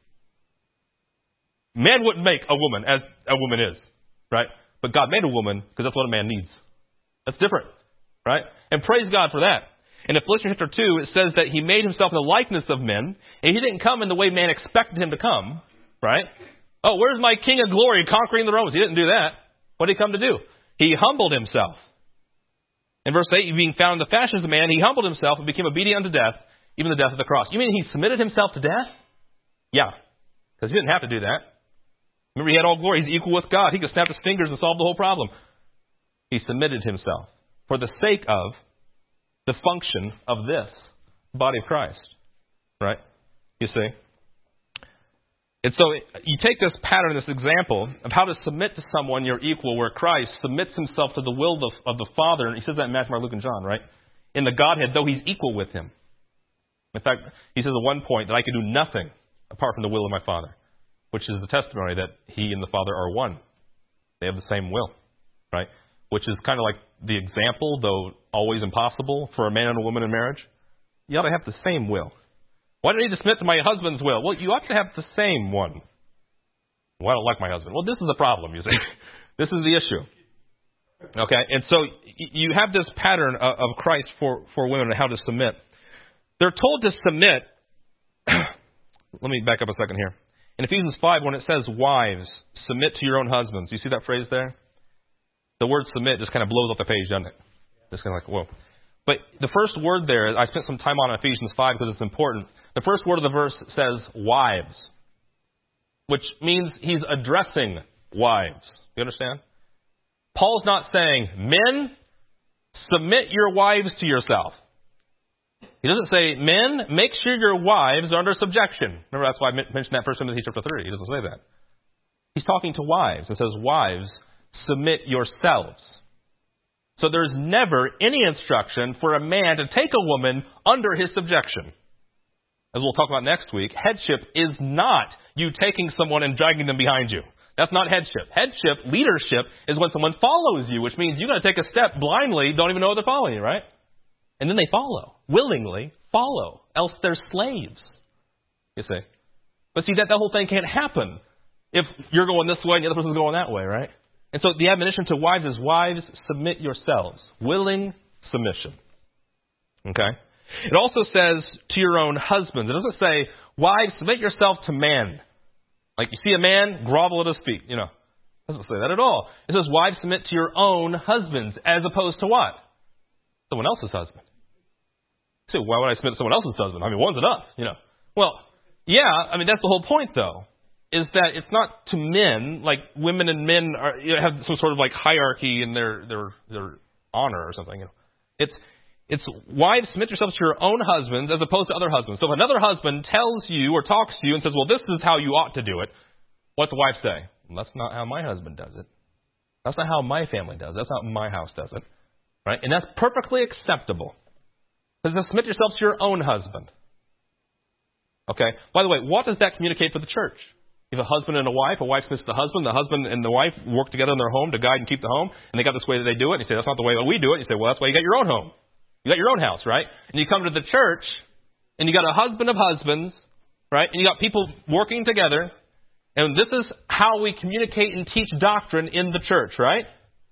Man wouldn't make a woman as a woman is, right? But God made a woman because that's what a man needs. That's different, right? And praise God for that. And in Philippians chapter two, it says that he made himself in the likeness of men, and he didn't come in the way man expected him to come, right? Oh, where's my King of glory conquering the Romans? He didn't do that. What did he come to do? He humbled himself. In verse eight, being found in the fashion of a man, he humbled himself and became obedient unto death, even the death of the cross. You mean he submitted himself to death? Yeah, because he didn't have to do that. Remember, he had all glory. He's equal with God. He could snap his fingers and solve the whole problem. He submitted himself for the sake of the function of this body of Christ. Right? You see? And so you take this pattern, this example of how to submit to someone you're equal, where Christ submits himself to the will of the, of the Father. And he says that in Matthew, Mark, Luke, and John, right? In the Godhead, though he's equal with him. In fact, he says at one point that I can do nothing apart from the will of my Father, which is the testimony that he and the Father are one. They have the same will, right? Which is kind of like the example, though always impossible, for a man and a woman in marriage. You ought to have the same will. Why do I need to submit to my husband's will? Well, you ought to have the same one. Well, I don't like my husband. Well, this is the problem, you see. This is the issue. Okay, and so you have this pattern of Christ for, for women and how to submit. They're told to submit. Let me back up a second here. In Ephesians five, when it says, wives, submit to your own husbands. You see that phrase there? The word submit just kind of blows off the page, doesn't it? Just kind of like, whoa. But the first word there, I spent some time on Ephesians five because it's important. The first word of the verse says wives, which means he's addressing wives. You understand? Paul's not saying, men, submit your wives to yourself. He doesn't say, men, make sure your wives are under subjection. Remember, that's why I mentioned that First Timothy chapter three. He doesn't say that. He's talking to wives and says, wives, submit yourselves. So there's never any instruction for a man to take a woman under his subjection. As we'll talk about next week, headship is not you taking someone and dragging them behind you. That's not headship. Headship, leadership, is when someone follows you, which means you've got to take a step blindly, don't even know they're following you, right? And then they follow. Willingly follow. Else they're slaves. You see. But see, that, that whole thing can't happen if you're going this way and the other person's going that way, right? And so the admonition to wives is, wives, submit yourselves. Willing submission. Okay? It also says to your own husbands. It doesn't say, wives, submit yourself to man. Like you see a man, grovel at his feet. You know, it doesn't say that at all. It says, wives, submit to your own husbands, as opposed to what? Someone else's husband. So why would I submit to someone else's husband? I mean, one's enough, you know. Well, yeah, I mean, that's the whole point, though, is that it's not to men, like women and men are, you know, have some sort of like hierarchy in their, their, their honor or something. You know. It's, it's wives, submit yourselves to your own husbands as opposed to other husbands. So if another husband tells you or talks to you and says, well, this is how you ought to do it, what's the wife say? Well, that's not how my husband does it. That's not how my family does it. That's not how my house does it. Right? And that's perfectly acceptable. It says, submit yourself to your own husband. Okay? By the way, what does that communicate for the church? You have a husband and a wife. A wife submits to the husband. The husband and the wife work together in their home to guide and keep the home. And they got this way that they do it. And you say, that's not the way that we do it. You say, well, that's why you got your own home. You got your own house, right? And you come to the church, and you got a husband of husbands, right? And you got people working together. And this is how we communicate and teach doctrine in the church, right?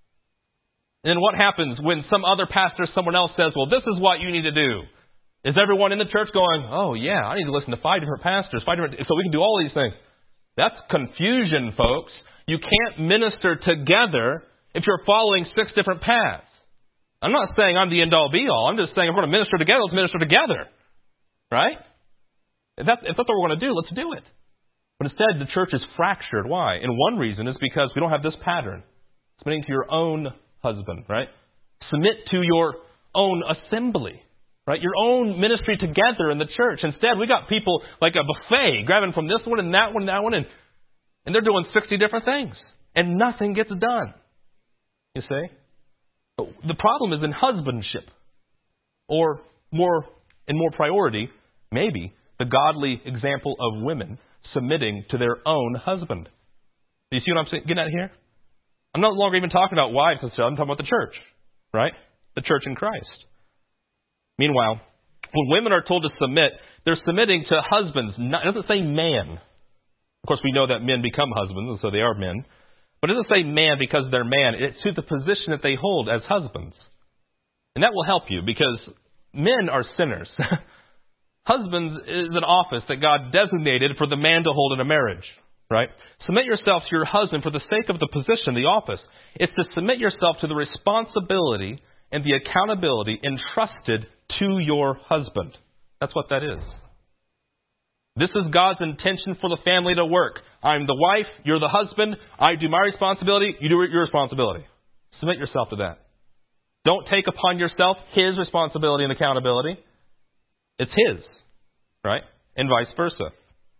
And then what happens when some other pastor, someone else says, well, this is what you need to do? Is everyone in the church going, oh, yeah, I need to listen to five different pastors, five different, so we can do all these things? That's confusion, folks. You can't minister together if you're following six different paths. I'm not saying I'm the end-all, be-all. I'm just saying if we're going to minister together, let's minister together. Right? If that's, if that's what we're going to do, let's do it. But instead, the church is fractured. Why? And one reason is because we don't have this pattern. Submitting to your own husband, right? Submit to your own assembly, right? Your own ministry together in the church. Instead, we got people like a buffet grabbing from this one and that one and that one, and, and they're doing sixty different things, and nothing gets done. You see? The problem is in husbandship, or more, in more priority, maybe, the godly example of women submitting to their own husband. Do you see what I'm saying, getting at here? I'm no longer even talking about wives and stuff. I'm talking about the church, right? The church in Christ. Meanwhile, when women are told to submit, they're submitting to husbands. Not, it doesn't say man. Of course, we know that men become husbands, and so they are men. But it doesn't say man because they're man. It's to the position that they hold as husbands. And that will help you because men are sinners. Husbands is an office that God designated for the man to hold in a marriage. Right? Submit yourself to your husband for the sake of the position, the office. It's to submit yourself to the responsibility and the accountability entrusted to your husband. That's what that is. This is God's intention for the family to work. I'm the wife, you're the husband, I do my responsibility, you do your responsibility. Submit yourself to that. Don't take upon yourself his responsibility and accountability. It's his, right? And vice versa.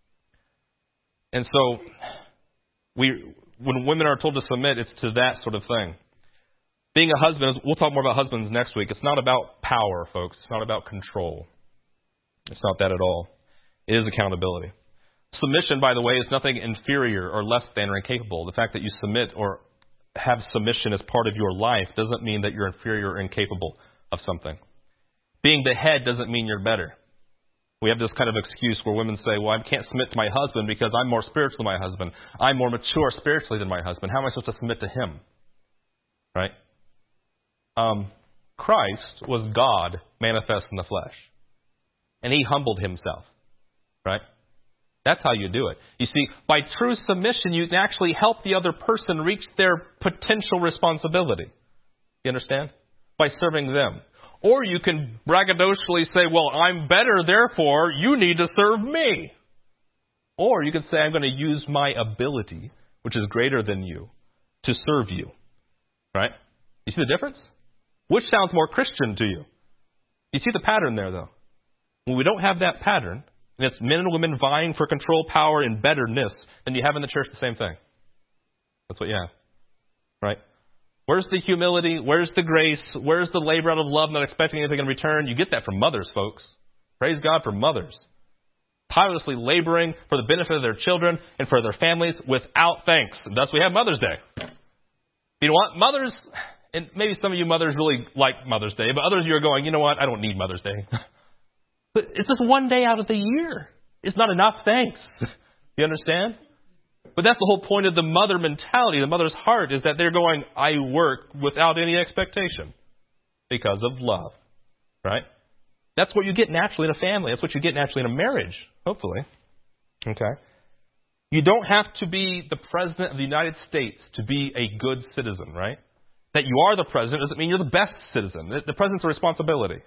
And so, we, when women are told to submit, it's to that sort of thing. Being a husband, we'll talk more about husbands next week. It's not about power, folks. It's not about control. It's not that at all. It is accountability. Submission, by the way, is nothing inferior or less than or incapable. The fact that you submit or have submission as part of your life doesn't mean that you're inferior or incapable of something. Being the head doesn't mean you're better. We have this kind of excuse where women say, well, I can't submit to my husband because I'm more spiritual than my husband. I'm more mature spiritually than my husband. How am I supposed to submit to him? Right? Um, Christ was God manifest in the flesh. And he humbled himself. Right? That's how you do it. You see, by true submission, you can actually help the other person reach their potential responsibility. You understand? By serving them. Or you can braggadociously say, well, I'm better, therefore you need to serve me. Or you can say, I'm going to use my ability, which is greater than you, to serve you. Right? You see the difference? Which sounds more Christian to you? You see the pattern there, though. When we don't have that pattern, and it's men and women vying for control, power, and betterness, then you have in the church the same thing. That's what you have. Right? Where's the humility? Where's the grace? Where's the labor out of love, not expecting anything in return? You get that from mothers, folks. Praise God for mothers. Tirelessly laboring for the benefit of their children and for their families without thanks. And thus we have Mother's Day. You know what? Mothers, and maybe some of you mothers really like Mother's Day, but others of you are going, you know what? I don't need Mother's Day. But it's just one day out of the year. It's not enough thanks. You understand? But that's the whole point of the mother mentality, the mother's heart, is that they're going, I work without any expectation because of love. Right? That's what you get naturally in a family. That's what you get naturally in a marriage, hopefully. Okay? You don't have to be the president of the United States to be a good citizen, right? That you are the president doesn't mean you're the best citizen. The president's a responsibility.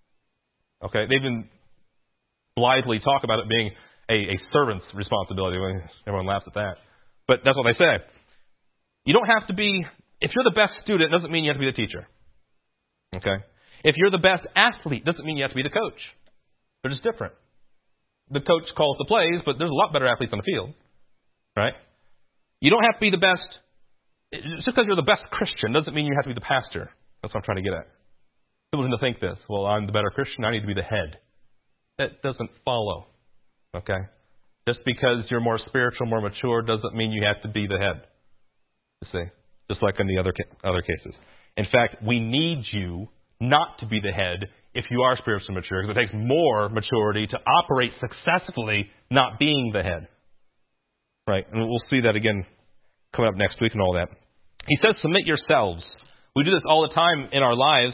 Okay? They even blithely talk about it being a, a servant's responsibility. Everyone laughs at that. But that's what they say. You don't have to be, if you're the best student, it doesn't mean you have to be the teacher. Okay? If you're the best athlete, it doesn't mean you have to be the coach. They're just different. The coach calls the plays, but there's a lot better athletes on the field. Right? You don't have to be the best, just because you're the best Christian doesn't mean you have to be the pastor. That's what I'm trying to get at. People tend to think this. Well, I'm the better Christian, I need to be the head. That doesn't follow. Okay? Just because you're more spiritual, more mature, doesn't mean you have to be the head. You see? Just like in the other other cases. In fact, we need you not to be the head if you are spiritually mature, because it takes more maturity to operate successfully not being the head. Right? And we'll see that again coming up next week and all that. He says, submit yourselves. We do this all the time in our lives.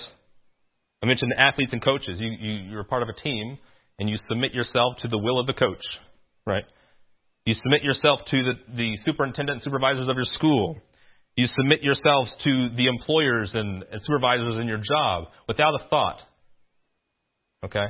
I mentioned athletes and coaches. You, you, you're part of a team, and you submit yourself to the will of the coach. Right? You submit yourself to the, the superintendent and supervisors of your school. You submit yourselves to the employers and, and supervisors in your job without a thought. Okay?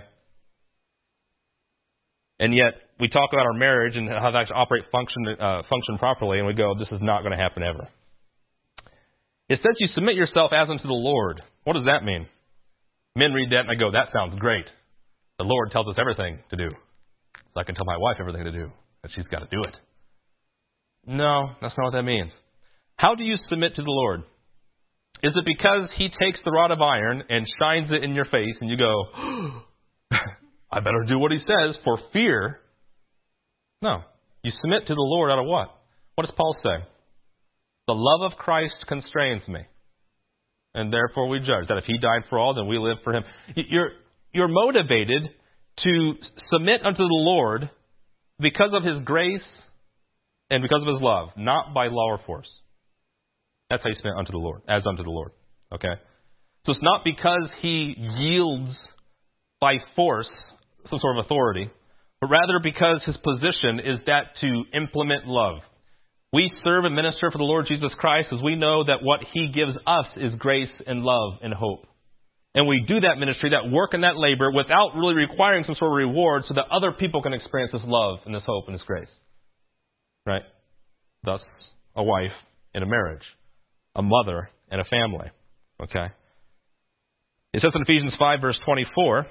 And yet, we talk about our marriage and how that actually operate function uh, function properly, and we go, this is not going to happen ever. It says you submit yourself as unto the Lord. What does that mean? Men read that and they go, that sounds great. The Lord tells us everything to do. So I can tell my wife everything to do, that she's got to do it. No, that's not what that means. How do you submit to the Lord? Is it because He takes the rod of iron and shines it in your face and you go, I better do what He says for fear? No. You submit to the Lord out of what? What does Paul say? The love of Christ constrains me. And therefore we judge that if He died for all, then we live for Him. You're, you're motivated to submit unto the Lord because of His grace and because of His love, not by law or force. That's how you submit unto the Lord, as unto the Lord. Okay? So it's not because He yields by force some sort of authority, but rather because His position is that to implement love. We serve and minister for the Lord Jesus Christ as we know that what He gives us is grace and love and hope. And we do that ministry, that work and that labor without really requiring some sort of reward so that other people can experience this love and this hope and this grace. Right? Thus, a wife in a marriage. A mother and a family. Okay? It says in Ephesians five, verse twenty-four,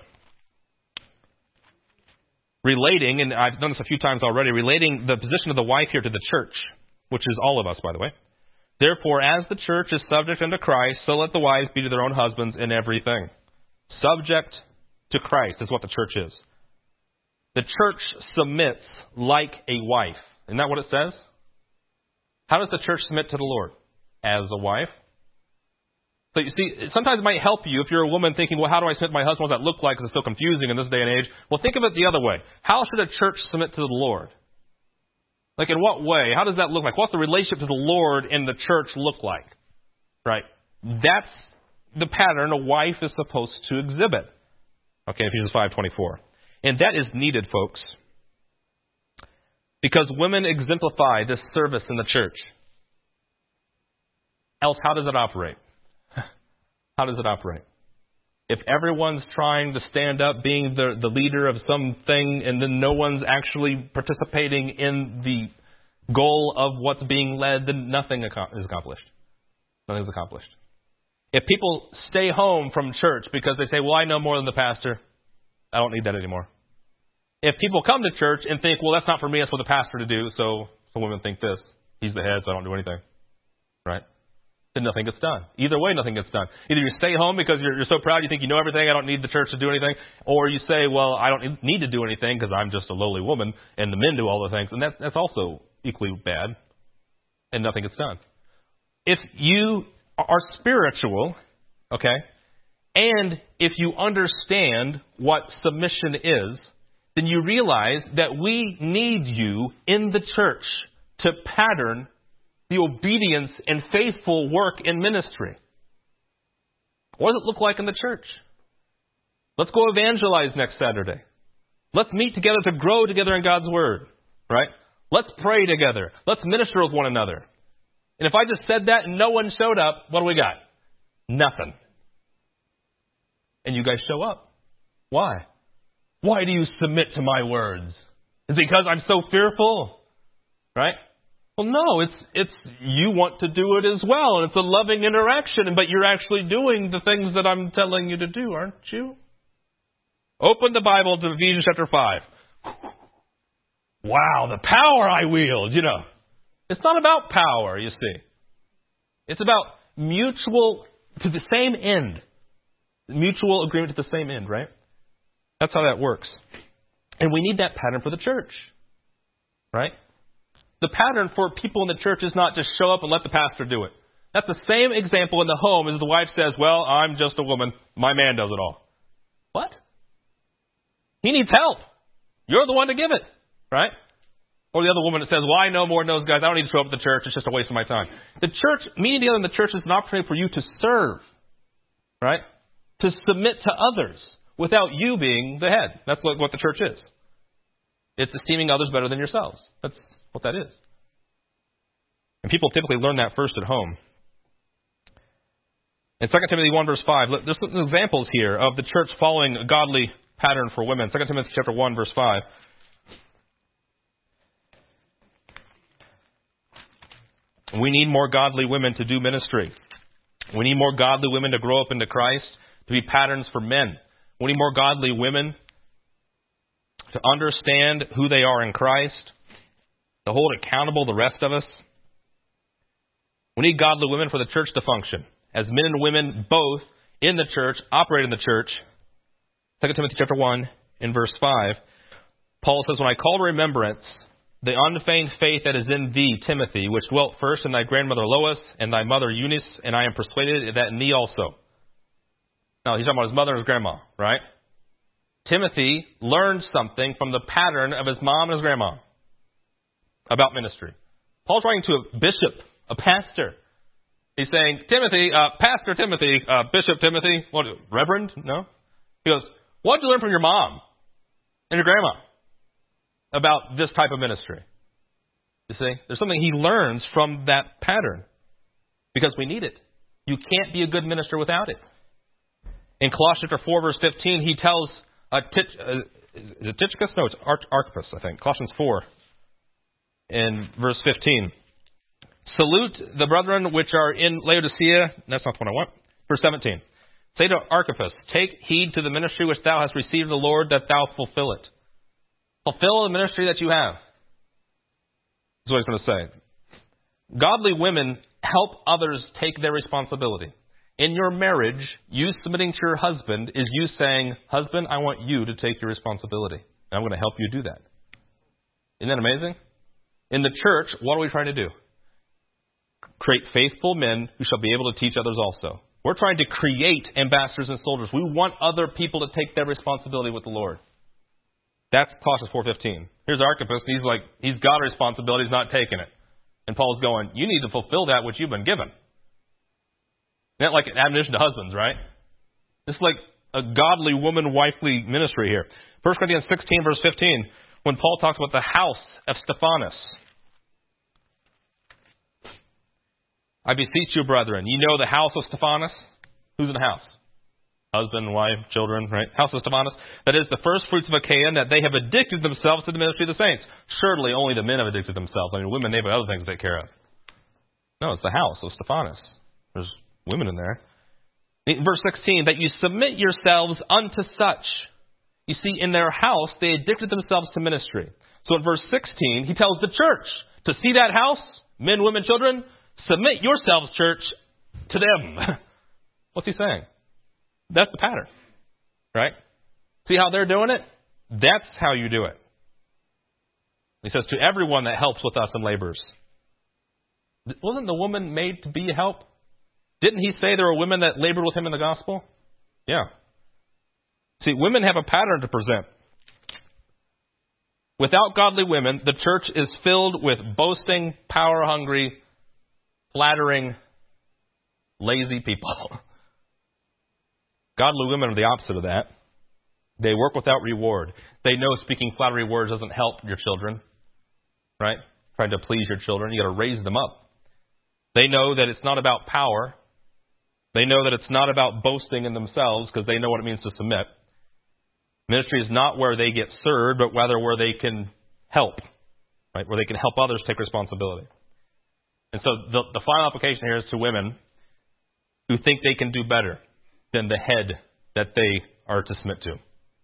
relating, and I've done this a few times already, relating the position of the wife here to the church, which is all of us, by the way. Therefore, as the church is subject unto Christ, so let the wives be to their own husbands in everything. Subject to Christ is what the church is. The church submits like a wife. Isn't that what it says? How does the church submit to the Lord? As a wife. So you see, sometimes it might help you if you're a woman thinking, well, how do I submit to my husband? What does that look like? Because it's so confusing in this day and age. Well, think of it the other way. How should a church submit to the Lord? Like in what way? How does that look like? What's the relationship to the Lord in the church look like? Right? That's the pattern a wife is supposed to exhibit. Okay, Ephesians five twenty-four. And that is needed, folks, because women exemplify this service in the church. Else, how does it operate? How does it operate? If everyone's trying to stand up being the, the leader of something and then no one's actually participating in the goal of what's being led, then nothing is accomplished. Nothing's accomplished. If people stay home from church because they say, well, I know more than the pastor, I don't need that anymore. If people come to church and think, well, that's not for me, that's for the pastor to do, so some women think this. He's the head, so I don't do anything. Right? Then nothing gets done. Either way, nothing gets done. Either you stay home because you're, you're so proud you think you know everything, I don't need the church to do anything, or you say, well, I don't need to do anything because I'm just a lowly woman and the men do all the things, and that, that's also equally bad, and nothing gets done. If you are spiritual, okay, and if you understand what submission is, then you realize that we need you in the church to pattern the obedience and faithful work in ministry. What does it look like in the church? Let's go evangelize next Saturday. Let's meet together to grow together in God's Word, right? Let's pray together. Let's minister with one another. And if I just said that and no one showed up, what do we got? Nothing. And you guys show up. Why? Why do you submit to my words? Is it because I'm so fearful? Right? Well, no, it's it's you want to do it as well, and it's a loving interaction, but you're actually doing the things that I'm telling you to do, aren't you? Open the Bible to Ephesians chapter five. Wow, the power I wield, you know. It's not about power, you see. It's about mutual, to the same end. Mutual agreement to the same end, right? That's how that works. And we need that pattern for the church, right? The pattern for people in the church is not just show up and let the pastor do it. That's the same example in the home as the wife says, well, I'm just a woman. My man does it all. What? He needs help. You're the one to give it, right? Or the other woman that says, well, I know more than those guys. I don't need to show up at the church. It's just a waste of my time. The church, meeting together in the church is an opportunity for you to serve, right? To submit to others without you being the head. That's what, what the church is. It's esteeming others better than yourselves. That's what that is. And people typically learn that first at home. In Second Timothy one, verse five, there's some examples here of the church following a godly pattern for women. Second Timothy chapter one, verse five. We need more godly women to do ministry. We need more godly women to grow up into Christ, to be patterns for men. We need more godly women to understand who they are in Christ, to hold accountable the rest of us. We need godly women for the church to function, as men and women both in the church, operate in the church. Second Timothy chapter one, in verse five, Paul says, when I call to remembrance the unfeigned faith that is in thee, Timothy, which dwelt first in thy grandmother Lois and thy mother Eunice, and I am persuaded that in thee also. Now, he's talking about his mother and his grandma, right? Timothy learned something from the pattern of his mom and his grandma about ministry. Paul's writing to a bishop, a pastor. He's saying, Timothy, uh, Pastor Timothy, uh, Bishop Timothy, what, Reverend? No? He goes, what did you learn from your mom and your grandma about this type of ministry? You see, there's something he learns from that pattern because we need it. You can't be a good minister without it. In Colossians chapter four, verse fifteen, he tells uh, Tit, uh, is it Tychicus? No, it's Ar- Archippus, I think. Colossians four, in verse fifteen. Salute the brethren which are in Laodicea. That's not the one I want. Verse seventeen. Say to Archippus, take heed to the ministry which thou hast received of the Lord, that thou fulfill it. Fulfill the ministry that you have. That's what he's going to say. Godly women help others take their responsibility. In your marriage, you submitting to your husband is you saying, husband, I want you to take your responsibility. And I'm going to help you do that. Isn't that amazing? In the church, what are we trying to do? Create faithful men who shall be able to teach others also. We're trying to create ambassadors and soldiers. We want other people to take their responsibility with the Lord. That's Colossians four fifteen. Here's Archippus. He's like, he's got a responsibility. He's not taking it. And Paul's going, you need to fulfill that which you've been given. Not like an admonition to husbands, right? It's like a godly woman-wifely ministry here. First Corinthians sixteen, verse fifteen, when Paul talks about the house of Stephanas. I beseech you, brethren, you know the house of Stephanas? Who's in the house? Husband, wife, children, right? House of Stephanas. That is the first fruits of Achaia, and that they have addicted themselves to the ministry of the saints. Surely only the men have addicted themselves. I mean, women, they've got other things to take care of. No, it's the house of Stephanas. There's women in there. In verse sixteen, that you submit yourselves unto such. You see, in their house, they addicted themselves to ministry. So in verse sixteen, he tells the church to see that house, men, women, children, submit yourselves, church, to them. What's he saying? That's the pattern, right? See how they're doing it? That's how you do it. He says, to everyone that helps with us and labors. Wasn't the woman made to be a help? Didn't he say there were women that labored with him in the gospel? Yeah. See, women have a pattern to present. Without godly women, the church is filled with boasting, power-hungry, flattering, lazy people. Godly women are the opposite of that. They work without reward. They know speaking flattery words doesn't help your children, right? Trying to please your children. You got to raise them up. They know that it's not about power. They know that it's not about boasting in themselves because they know what it means to submit. Ministry is not where they get served, but rather where they can help, right? Where they can help others take responsibility. And so the, the final application here is to women who think they can do better than the head that they are to submit to.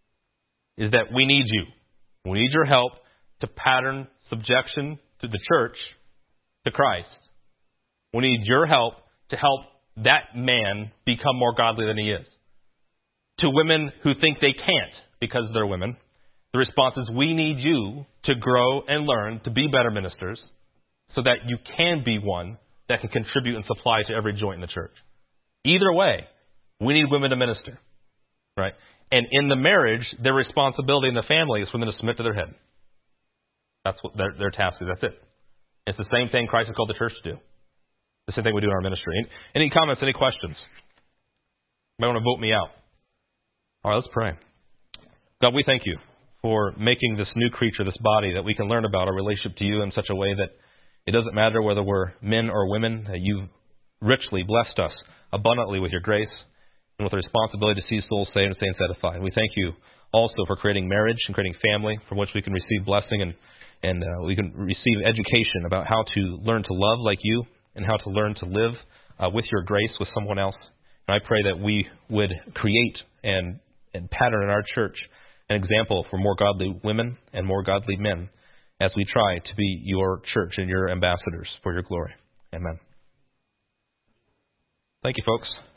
Is that we need you. We need your help to pattern subjection to the church, to Christ. We need your help to help that man become more godly than he is. To women who think they can't because they're women, the response is we need you to grow and learn to be better ministers so that you can be one that can contribute and supply to every joint in the church. Either way, we need women to minister, right? And in the marriage, their responsibility in the family is for them to submit to their head. That's what their, their task is. That's it. It's the same thing Christ has called the church to do. The same thing we do in our ministry. Any comments, any questions? You might want to vote me out. All right, let's pray. God, we thank you for making this new creature, this body, that we can learn about our relationship to you in such a way that it doesn't matter whether we're men or women, that you've richly blessed us abundantly with your grace and with the responsibility to see souls saved and stay satisfied. We thank you also for creating marriage and creating family from which we can receive blessing and, and uh, we can receive education about how to learn to love like you and how to learn to live uh, with your grace with someone else. And I pray that we would create and, and pattern in our church an example for more godly women and more godly men as we try to be your church and your ambassadors for your glory. Amen. Thank you, folks.